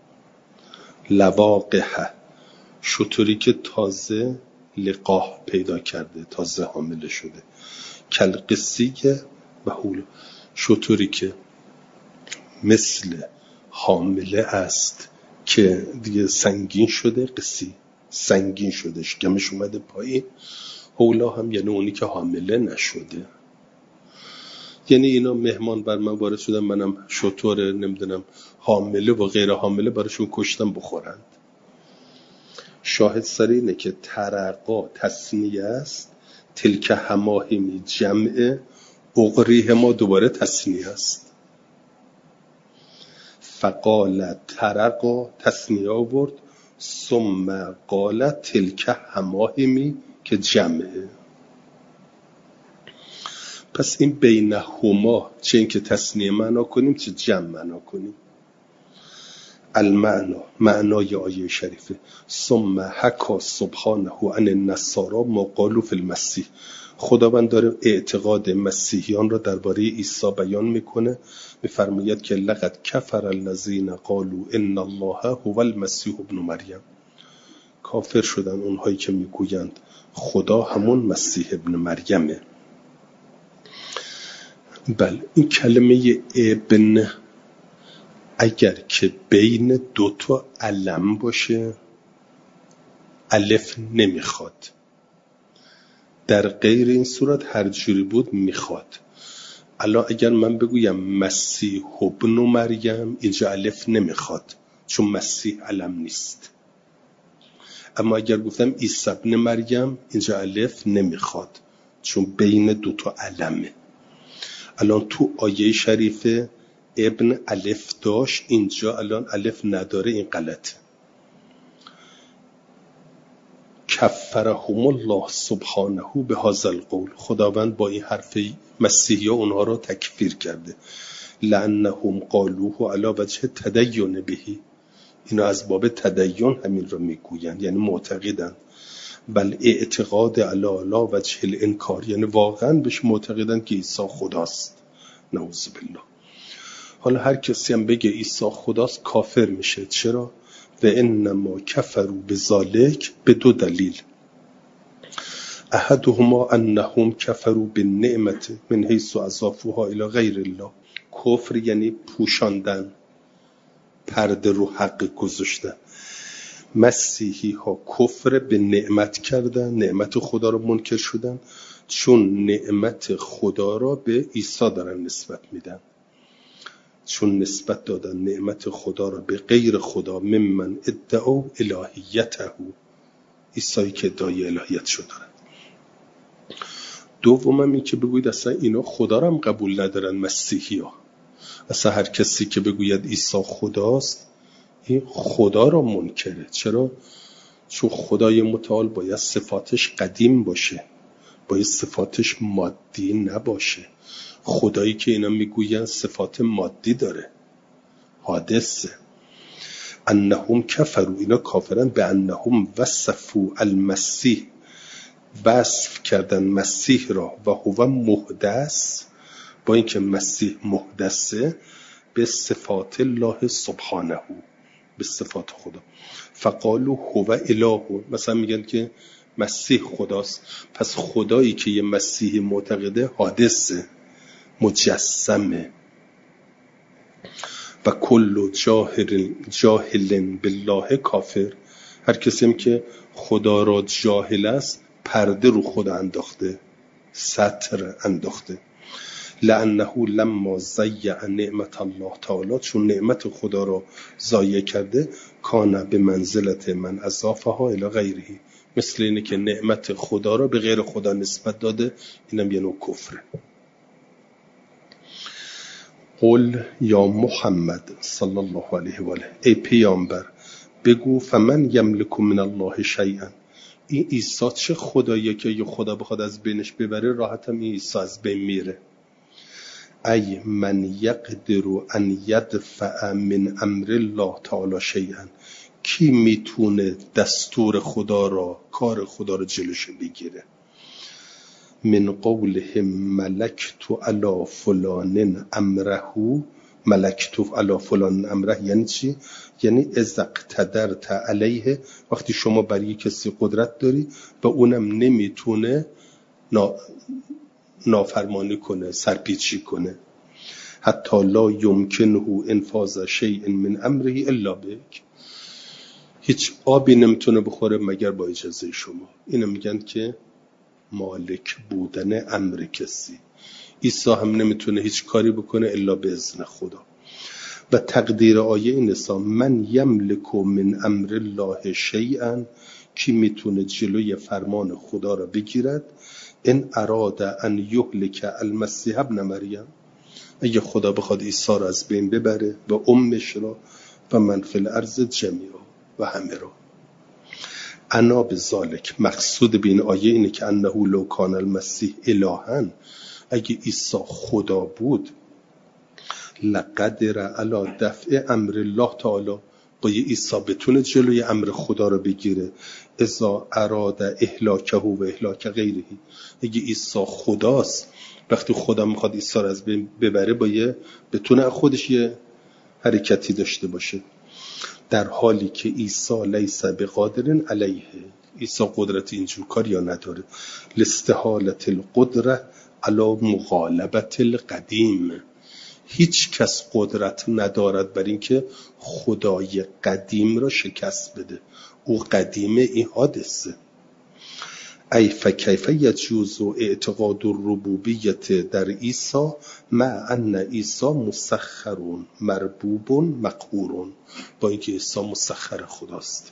لواقح شتری که تازه لقاح پیدا کرده، تازه حامله شده. کالقسیه و حول، شتری که مثل حامله است که دیگه سنگین شده، قسی سنگین شده، شکمش اومده پایین. حولا هم یعنی اونی که حامله نشده. یعنی اینا مهمان بر من وارد شدن، منم شطور نمیدونم حامله و غیر حامله براشون کشتم بخورند. شاهد سر اینه که ترقا تثنیه است، تلک حماهمی جمعه، اقریه ما دوباره تثنیه است. فقال ترقا تثنیه آورد، ثم قال تلک حماهمی که جمعه. پس این بینهما، چه این که تثنیه معنا کنیم چه جمع معنا کنیم. المعنا، معنای آیه شریفه. ثم حکا سبحانه عن النصارى ما قالوا فی المسیح، خداوند داره اعتقاد مسیحیان را درباره عیسی بیان میکنه. میفرماید که لقد کفر الذین قالوا ان الله هو المسیح ابن مریم، کافر شدن اونهایی که میگویند خدا همون مسیح ابن مریمه. بله، این کلمه ابن اگر که بین دو تا علم باشه الف نمیخواد، در غیر این صورت هر جوری بود میخواد. الان اگر من بگویم مسیح ابن مریم، اینجا الف نمیخواد چون مسیح علم نیست. اما اگر گفتم عیسی ابن مریم، اینجا الف نمیخواد چون بین دو تا علمه. الان تو آیه شریفه ابن الف داشت، اینجا الان الف نداره، این غلطه. کفرهم الله سبحانه به هذا القول، خداوند با این حرف مسیحی اونها رو تکفیر کرده. لعنهم قالوه علی وجه تدین بهی، اینا از باب تدین همین رو میگوین، یعنی معتقدن. بل اعتقاد علی علی وجه الانکار، یعنی واقعا بهش معتقدن که عیسی خداست. نعوذ بالله. حالا هر کسی هم بگه عیسی خداست کافر میشه. چرا؟ و انما کفروا بذالک، به دو دلیل. احدهما انهم کفروا بالنعمت من حیث اضافوها الی غیر الله. کفر یعنی پوشاندن، پرده رو حق گذاشتن. مسیحی ها کفر به نعمت کردن، نعمت خدا رو منکر شدن، چون نعمت خدا را به عیسی دارن نسبت میدن، چون نسبت دادن نعمت خدا را به غیر خدا. ممن ادعوا الهیته، عیسی که ادعای الهیت شد دارن. دوم این که بگوید اصلا اینا خدا را هم قبول ندارن مسیحی ها. اصلا هر کسی که بگوید عیسی خداست، این خدا را منکره. چرا؟ چون خدای متعال باید صفاتش قدیم باشه، باید صفاتش مادی نباشه. خدایی که اینا میگوین صفات مادی داره، حادثه. انهم کفروا، اینا کافرن به انهم وصفوا المسیح، وصف کردن مسیح را و هو محدث، با اینکه مسیح محدثه، به صفات الله سبحانه، به صفات خدا. فقالوا هو اله، مثلا میگن که مسیح خداست، پس خدایی که یه مسیح معتقده حادثه، مجسمه. و کل جاهل جاهل بالله کافر، هر کسی هم که خدا را جاهل است پرده رو خدا انداخته، ستر انداخته. لعنه لما ضیع نعمت الله تعالی، چون نعمت خدا را ضایع کرده، کان به منزلت من اضافها الی غیره، مثل اینه که نعمت خدا را به غیر خدا نسبت داده، اینم یه نوع کفره. قل یا محمد صلی الله علیه و آله، ای پیامبر بگو فمن یملک من الله شیئا، این عیسی چه خداییه که یه خدا بخواد از بینش ببره، راحت هم این عیسی از بین میره. ای من یقدر ان یدفع من امر الله تعالی شیئا، کی میتونه دستور خدا را، کار خدا را جلوش بگیره. من قولهم ملکت علی فلان امره، ملکت علی فلان امره یعنی چی؟ یعنی اذا اقتدرت علیه، وقتی شما بر یک کسی قدرت داری و اونم نمیتونه نا... نافرمانی کنه، سرپیچی کنه. حتی لا یمکنه انفاذ شیء من امره الا بک، هیچ آبی نمیتونه بخوره مگر با اجازه شما. اینو میگن که مالک بودن امر کسی. عیسی هم نمیتونه هیچ کاری بکنه الا به اذن خدا. و تقدیر آیه این است: من یملک من امر الله شیئا، کی میتونه جلوی فرمان خدا را بگیرد. ان اراد ان یهلک المسیح ابن مریم، اگه خدا بخواد عیسی را از بین ببره و امش را و من فی الارض جمیعا، و همه را. انا بذالک، مقصود بین آیه اینه که انه لو کان المسیح الها، اگه عیسی خدا بود، لقدر علی دفع امر الله تعالی، با یه عیسی بتونه جلوی امر خدا رو بگیره. اذا اراد اهلاکه و اهلاک غیره، اگه عیسی خداست، وقتی خدا میخواد عیسی رو از بین ببره، با یه بتونه خودش یه حرکتی داشته باشه. در حالی که عیسی لیس بقادر علیه، عیسی قدرت اینجور کار یا نداره. لاستحالت القدره علی مغالبت القدیم، هیچ کس قدرت ندارد بر اینکه خدای قدیم را شکست بده. او قدیمه، این حادثه. ای فکیف یجوز اعتقاد الربوبیت در عیسی مع ان عیسی مسخر مربوب مقهور، با اینکه عیسی مسخر خداست.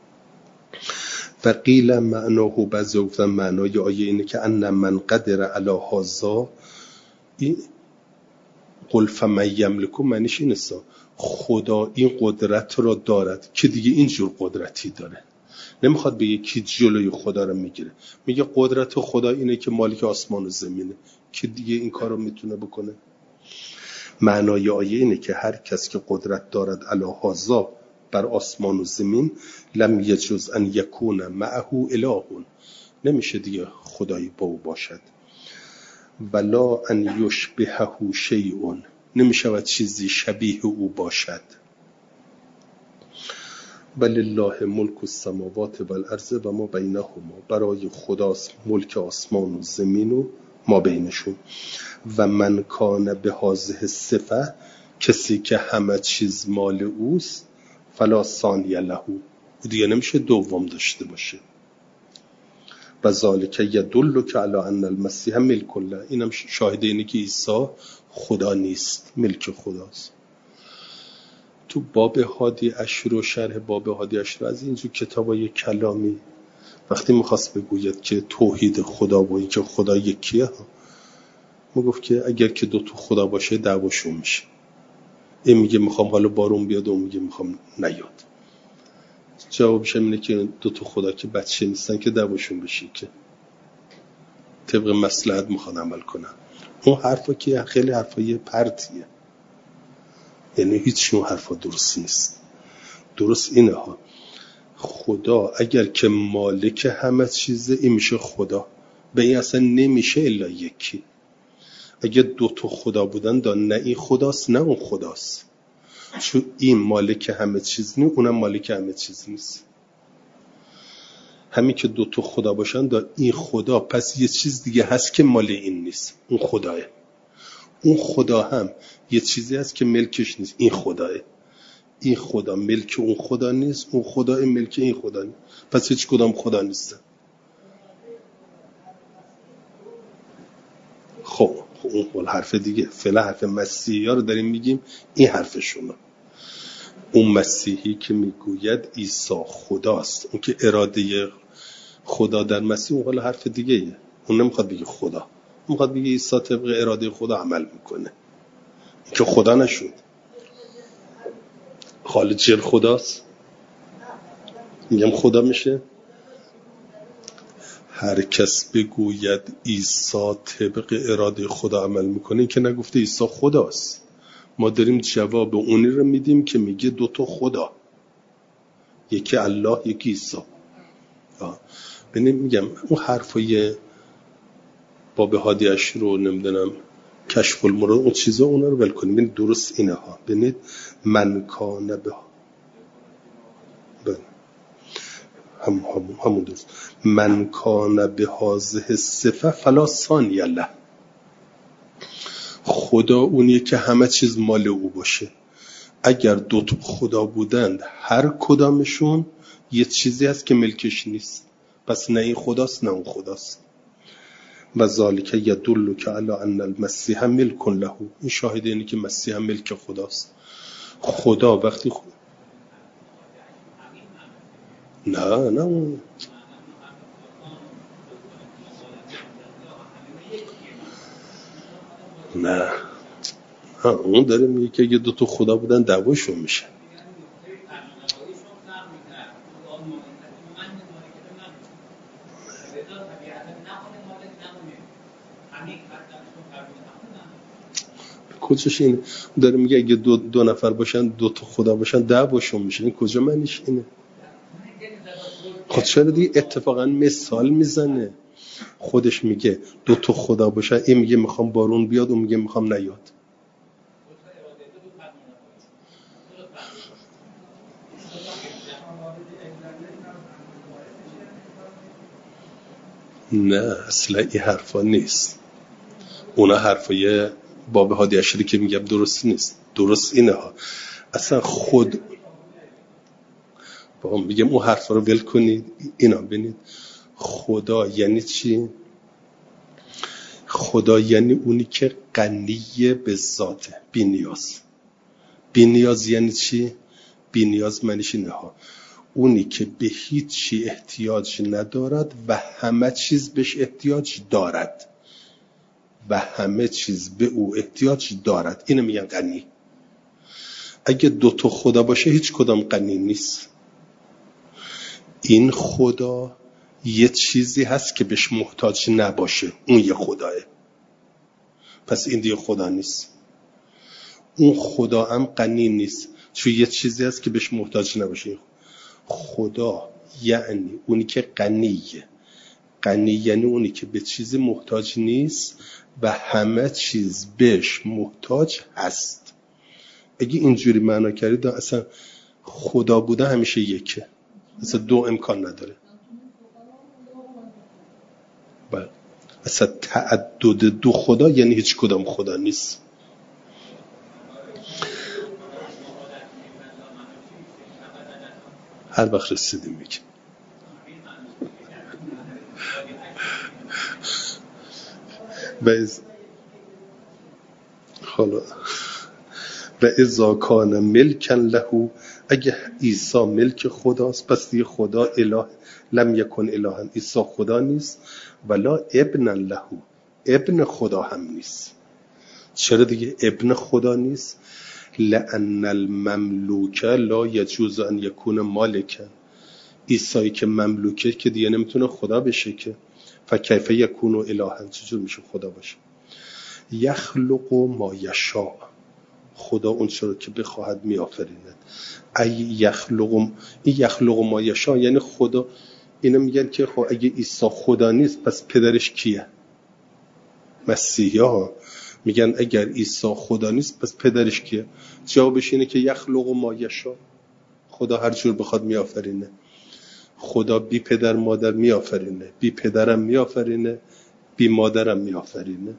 و قیل معناه، بعضی گفتن معنای آیه اینه که ان من قدر علی هذا، این قل فمن یملک، معنیش اینه خدا این قدرت را دارد که دیگه اینجور قدرتی داره. نمیخواد بگه کی جلوی خدا رو میگیره، میگه قدرت خدا اینه که مالک آسمان و زمینه، که دیگه این کار رو میتونه بکنه. معنای آیه اینه که هر کس که قدرت دارد علی هذا، بر آسمان و زمین، لم یجوز ان یکون معه اله، نمیشه دیگه خدایی با او باشد. ولا ان یشبهه شیء، نمیشود چیزی شبیه او باشد. بل الله ملک السماوات و الارض و ما بینهما، برای خداست ملک آسمان و زمین و ما بینشون. و من کان به هذه الصفه، کسی که همه چیز مال اوست، فلا ثانی له، دیگه نمیشه دوم داشته باشه. و ذالک یدلک علی ان المسیح ملک الله، اینم شاهد اینه که عیسی خدا نیست، ملک خداست. تو باب هادی عشر و شرح باب هادی عشر از اینجور کتابای کلامی وقتی میخواست بگوید که توحید خدا و اینکه خدا یکیه، ما گفت که اگر که دو تا خدا باشه دعواشون میشه. این میگه میخوام حالا بارون بیاد و اون میگه میخوام نیاد. جوابش اینه که دو تا خدا که بچه نیستن که دعواشون بشه، که طبق مصلحت میخوان عمل کنن. اون حرفا که خیلی حرفای پرتیه، یعنی هیچ نوع حرفا درست نیست. درست اینه ها، خدا اگر که مالک همه چیزه، این میشه خدا. به این اصلا نمیشه الا یکی. اگه دو تا خدا بودن دا نه این خداست نه اون خداست، چون این مالک همه چیز نیست، اونم مالک همه چیز نیست. همین که دو تا خدا باشن دا این خدا، پس یه چیز دیگه هست که مال این نیست، اون خداه. اون خدا هم یه چیزی هست که ملکش نیست، این خداه. این خدا ملک اون خدا نیست، اون خدا ملک این خدا نیست، پس هیچ کدام خدا نیست. خب اون اون حرف دیگه، فعلا حرف مسیحی ها رو داریم میگیم، این حرفشونه. اون مسیحی که میگوید عیسی خداست، اون که اراده خدا در مسیح، اون حرف دیگه ایه. اون نمیخواد بگه خدا، اون میخواد بگه عیسی طبق اراده خدا عمل میکنه، که خدا نشد. خالد جل خداست، میگم خدا میشه. هر کس بگوید عیسی طبق اراده خدا عمل میکنه، که نگفته عیسی خداست. ما داریم جواب اونی رو میدیم که میگه دو تا خدا، یکی الله یکی عیسی. ببین میگم اون حرفای باب هادی عشر رو نمیدونم کشف المراد اون چیزا، اونا رو ول کنیم. ببین درست اینه ها، ببینید من کان به هم هم همون درست، من کان به هذه الصفه فلا ثانی له، خدا اونیه که همه چیز مال او باشه. اگر دو تا خدا بودند، هر کدامشون یه چیزی هست که ملکش نیست، پس نه این خداست نه اون خداست. و ذالک یدلک علی ان المسیح ملک له، این شاهد اینه که مسیح ملک خداست. خدا وقتی خود... نه نه نه ها، اون داره میگه که اگه دو تا خدا بودن دعواشون میشه. کجاش اینه؟ داره میگه اگه دو, دو نفر باشن، دو تا خدا باشن، دعواشون میشه. این کجا معنیش اینه؟ خود چرا دیگه اتفاقا مثال میزنه. خودش میگه دو تا خدا باشن، این میگه میخوام بارون بیاد، اون میگه میخوام نیاد. نه اصلا این حرفا نیست، اونا حرفای باب هادی عشری که میگم درست نیست، درست اینه ها. اصلا خود با هم میگم اون حرفا رو ول کنید، اینا ببینید خدا یعنی چی؟ خدا یعنی اونی که غنی به ذاته، بی نیاز. بی نیاز یعنی چی؟ بی نیاز معنیش اینه ها، اونی که به هیچ چی احتیاج ندارد و همه چیز بهش احتیاج دارد و همه چیز به او احتیاج دارد، اینو میگن غنی. اگه دو تا خدا باشه هیچ کدام غنی نیست. این خدا یه چیزی هست که بهش محتاج نباشه، اون یه خداه، پس این دیگه خدا نیست. اون خدا هم غنی نیست چون یه چیزی هست که بهش محتاج نباشه. خدا یعنی اونی که غنیه. غنی یعنی اونی که به چیزی محتاج نیست و همه چیز بهش محتاج هست. اگه اینجوری معنا کردید اصلا خدا بوده همیشه یکه، اصلا دو امکان نداره. بله اصلا تعدد دو خدا یعنی هیچ کدام خدا نیست. هر وقت رسیدیم میگه و از حالا و اذا کان ملکا له، اگه عیسی ملک خداست پس دیگه خدا اله، لم یکن الها، عیسی خدا نیست. ولا ابن له، ابن خدا هم نیست. چرا دیگه ابن خدا نیست؟ لأن المملوک لا یجوز ان یکون مالکا، عیسی که مملوکه که دیگه نمیتونه خدا بشه که، فکیف یکون الها، چجور میشه خدا باشه؟ یخلق ما یشاء، خدا اون چرا که بخواهد میآفریند. ای یخلق، این یخلق ما یشاء یعنی خدا. اینا میگن که خب اگه عیسی خدا نیست پس پدرش کیه؟ مسیحی ها میگن اگر عیسی خدا نیست پس پدرش کیه؟ جوابش اینه که یخلق ما یشاء، خدا هر جور بخواد میآفرینه. خدا بی پدر مادر میآفرینه، بی پدرم میآفرینه، بی مادرم میآفرینه.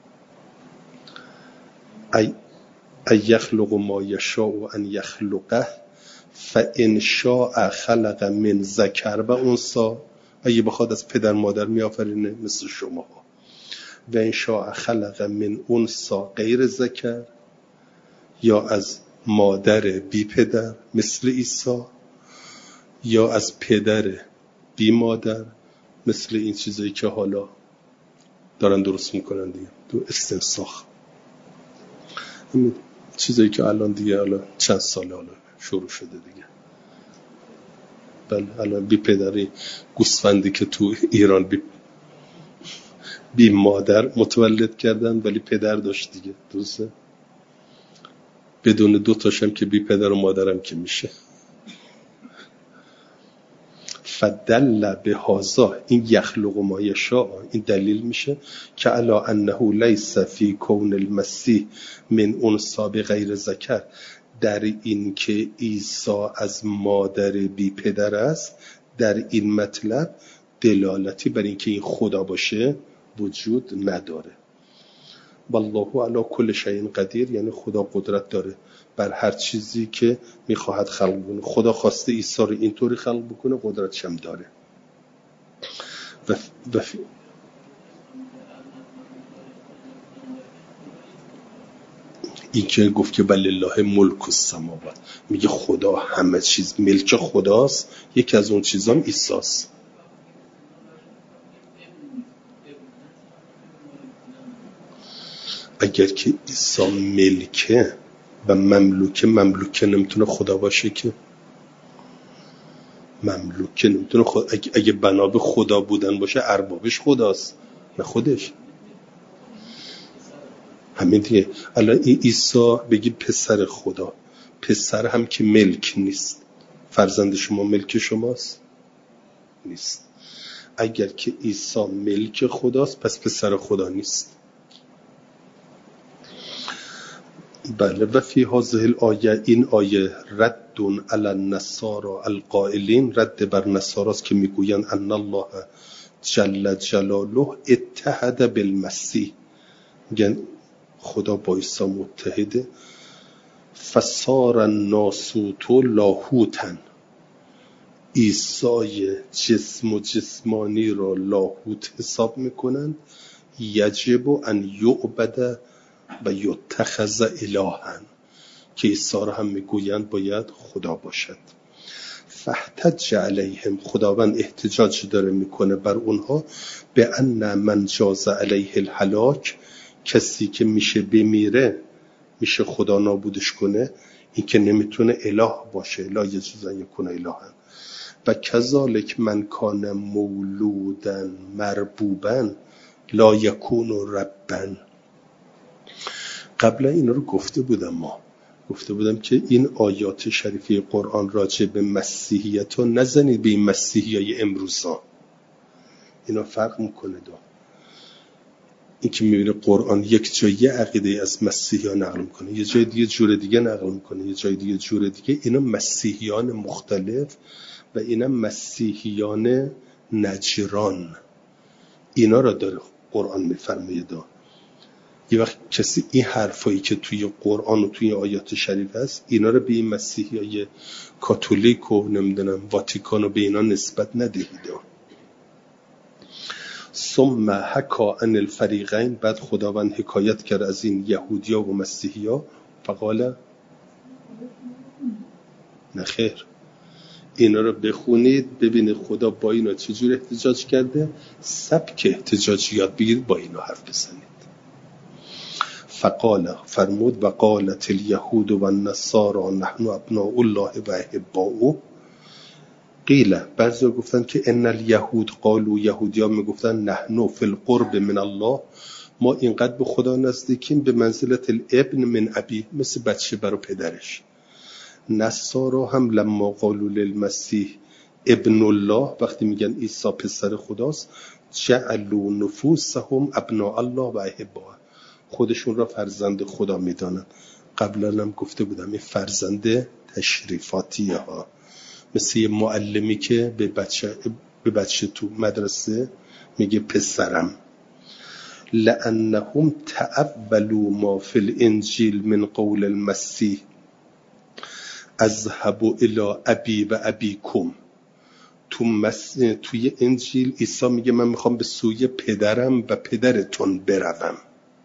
ای ای یخلق ما یشاء و ان یخلقه فان شاء خلق من ذکر و انثی، اگه بخواد از پدر مادر میآفرینه مثل شما، و ان شاء خلق من انثی غیر ذکر، یا از مادر بی پدر مثل عیسی، یا از پدر بی مادر مثل این چیزایی که حالا دارن درست میکنن دیگه، تو استنساخ، این چیزایی که الان دیگه الان چند ساله حالا شروع شده دیگه. بله الان بی پدری گوسفندی که تو ایران بی بی مادر متولد کردن ولی پدر داشت دیگه، درسته؟ بدون دو تاشم که بی پدر و مادرم که میشه. فدل به هذا، این یخلق ما یشاء، این دلیل میشه که علی انه لیس فی کون المسیح من انثی بغیر ذکر، در این که عیسی از مادر بی پدر است، در این مطلب دلالتی بر این که این خدا باشه وجود نداره. والله علی کل شیء قدیر، یعنی خدا قدرت داره بر هر چیزی که میخواهد خلق بکنه. خدا خواسته عیسی رو اینطوری خلق بکنه، قدرتش هم داره. و, و این که گفت که بلله ملک السماوات، میگه خدا همه چیز ملک خداست، یکی از اون چیزام عیسی است. اگر که عیسی ملکه و مملوکه، مملوکه نمیتونه خدا باشه که، مملوکه نمیتونه خدا. اگه, اگه بنا به خدا بودن باشه اربابش خداست نه خودش. همین دیگه. الان این عیسی بگی پسر خدا، پسر هم که ملک نیست. فرزند شما ملک شماست؟ نیست. اگر که عیسی ملک خداست پس پسر خدا نیست. بله. و فی هذه الآیه، این آیه رد علی النصارى القائلین، رد بر نصاراست که میگویند ان الله جل جلاله اتحد بالمسیح، میگن خدا با عیسی متحده. فصار الناسوت لاهوتن، عیسی جسم و جسمانی را لاهوت حساب میکنند. یجب ان یعبد و یتخذ الها، که عیسی را هم میگویند باید خدا باشد. فاحتج علیهم، خداوند احتجاج داره میکنه بر اونها، به ان من جاز علیه الهلاک، کسی که میشه بمیره میشه خدا نابودش کنه، این که نمیتونه اله باشه، لا یجوز یکون الها. و کذالک من کان مولودن مربوبا لا یکون ربا. قبلا اینا رو گفته بودم، ما گفته بودم که این آیات شریفه قرآن راجع به مسیحیت ها نزنید به این مسیحی های امروزا، اینا فرق میکنه. دا این که میبینه قرآن یک جای یه عقیده از مسیحی ها نقل میکنه، یه جای دیگه جور دیگه نقل میکنه، یه جای دیگه جور دیگه. اینا مسیحیان مختلف و اینا مسیحیان نجران، اینا را داره قرآن میفرمایه. دا یه وقت کسی این حرفایی که توی قرآن و توی آیات شریف هست اینا رو به این مسیحی های کاتولیک و نمیدونم واتیکان و به اینا نسبت ندهید. ثم حکا عن الفریقین، بعد خداوند حکایت کرد از این یهودیا و مسیحیا. فقال نخیر، اینا رو بخونید ببینید خدا با اینا چجور احتجاج کرده، سبک احتجاج یاد بگیرید، با اینا حرف بزنید. فقال، فرمود و قالت الیهود و النصارى نحن ابناء الله و احباؤه. قیل، بعضی گفتن که ان الیهود قالوا، یهودیان میگفتن نحن فی القرب من الله، ما اینقدر به خدا نزدیکیم به منزلت الابن من ابی، مثل بچه برای پدرش. نصارا هم لما قالوا للمسیح ابن الله، وقتی میگن عیسی پسر خداست، جعلوا نفوسهم ابناء الله و احباؤه، خودشون را فرزند خدا میدانن. قبلا هم گفته بودم این فرزند تشریفاتیه ها، مثل یه معلمی که به بچه, به بچه تو مدرسه میگه پسرم. لأنهم تأولوا ما فی الانجیل من قول المسیح اذهب الی ابی و ابیکم. تو مس... توی انجیل عیسی میگه من میخوام به سوی پدرم و پدرتون بروم.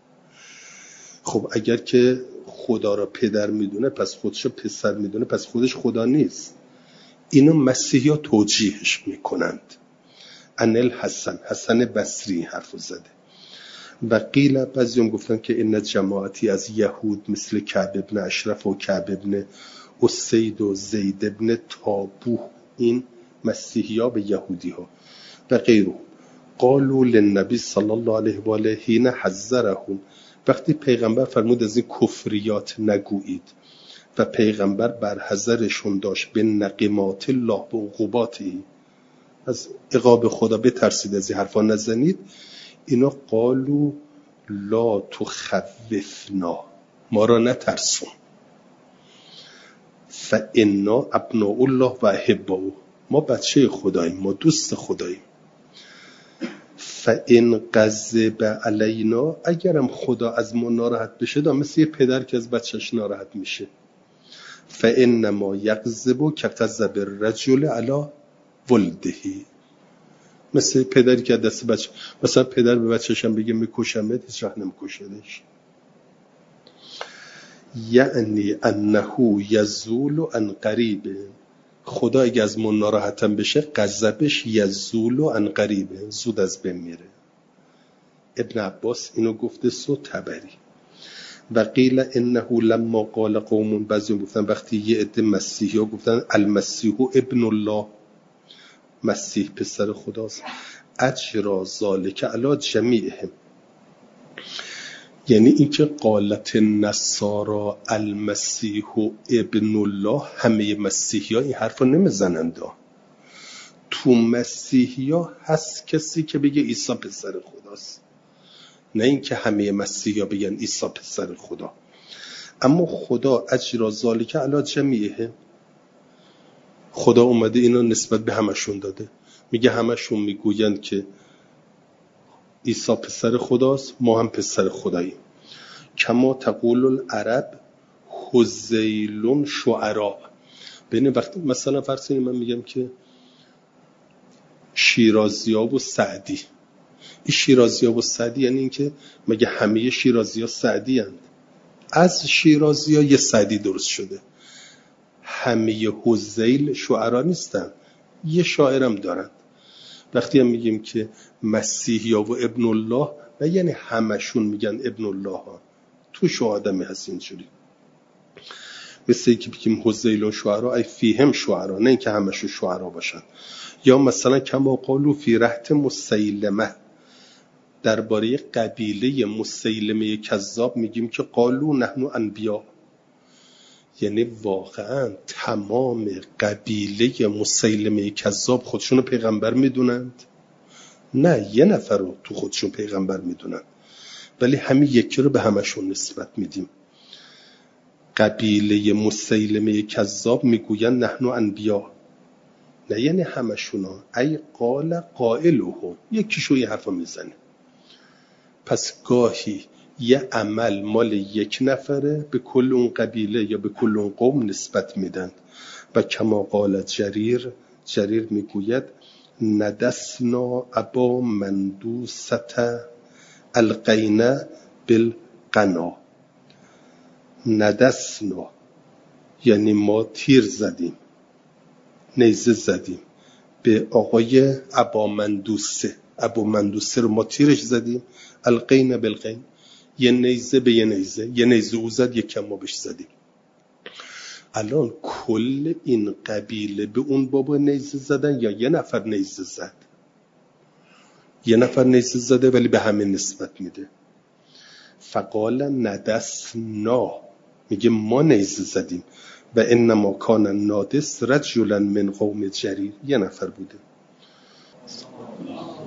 خب اگر که خدا را پدر میدونه پس خودش پسر میدونه، پس خودش خدا نیست. اینو مسیحی ها توجیهش میکنند. ان الحسن، حسن بصری حرف زده. و قیل، بعضی هم گفتن که این جماعتی از یهود مثل کعب ابن اشرف و کعب ابن اسید و زید ابن تابوه، این مسیحی ها به یهودی ها و غیره، قالوا للنبی صلی الله علیه و آله حین حذرهم، وقتی پیغمبر فرمود از این کفریات نگویید و پیغمبر بر حذرشون داشت به نقمات الله، به عقوباتی، از عقاب خدا بترسید، از این حرفا نزنید. اینا قالوا لا تخوفنا، ما را نترسون. فانا ابناء الله و احباؤه، ما بچه خداییم، ما دوست خداییم. فان غضب علینا، اگرم خدا از ما ناراحت بشه، دا مثل یه پدر که از بچهش ناراحت میشه. فانما یغضب کغضب الرجل علی ولده، مثل پدری که دست بچه، مثلا پدر به بچه‌ش هم بگه میکشمت، هیچ وقت نمیکشدش. یعنی انه یزول عن قریب، خدا اگه از من ناراحتم بشه غضبش یزول عن قریب، زود از بین میره. ابن عباس اینو گفته، سو تبری. و قیل انه لما قال قوم، بعضی گفتن وقتی یه عده مسیحی ها گفتن المسیح ابن الله، مسیح پسر خداست، اجرا ذالک علی جمیعهم، یعنی اینکه قالت النصارى المسیح ابن الله، همه مسیحی ها این حرف رو نمیزنند. تو مسیحی ها هست کسی که بگه عیسی پسر خداست، نه اینکه همه مسیحی ها بگن عیسی پسر خدا. اما خدا اجرا ذالک علی جمیعهم، خدا اومده اینو نسبت به همشون داده، میگه همشون میگویند که عیسی پسر خداست، ما هم پسر خداییم. کما تقول العرب هذیل شعرا. ببین وقتی مثلا فرض کنید من میگم که شیرازی‌ها و سعدی، این شیرازی‌ها و سعدی یعنی این که مگه همه شیرازی‌ها سعدی هستند؟ از شیرازی‌ها یه سعدی درست شده. همه هذیل شعرا نیستن، یه شاعرم دارن. وقتی هم میگیم که مسیحیا و ابن الله، نه یعنی همشون میگن ابن الله ها، توش آدمی هست اینجوری. مثل اینکه بگیم هذیل و شعرا ای فیهم شعرا، نه اینکه همشون شعرا باشن. یا مثلا کما قالوا فی رهط مسیلمه، درباره قبیله مسیلمه کذاب میگیم که قالوا نحن انبیا، یعنی واقعا تمام قبیله مسیلمه کذاب خودشونو پیغمبر میدونند؟ نه، یه نفر رو تو خودشون پیغمبر میدونن، ولی همین یکی رو به همشون نسبت میدیم. قبیله مسیلمه کذاب میگوین نحن انبیا، نه یعنی همشونا، ای قال قائلهم، یکیشو یه حرفا میزنه. پس گاهی یه عمل مال یک نفره به کل اون قبیله یا به کل اون قوم نسبت میدن. و کما قال جریر، جریر میگوید ندسنا ابا مندوسته القینا بالقنا. ندسنا یعنی ما تیر زدیم، نیزه زدیم به آقای ابا مندوسه. ابا مندوسه رو ما تیرش زدیم. القینا بالقین، یه نیزه به یه نیزه، یه نیزه او زد، یک کم ما بهش زدیم. الان کل این قبیله به اون بابا نیزه زدن یا یه نفر نیزه زد؟ یه نفر نیزه زده ولی به همه نسبت میده. فقال ندسنا، میگه ما نیزه زدیم. و انما کان نادس رجلا من قوم جریر، یه نفر بوده.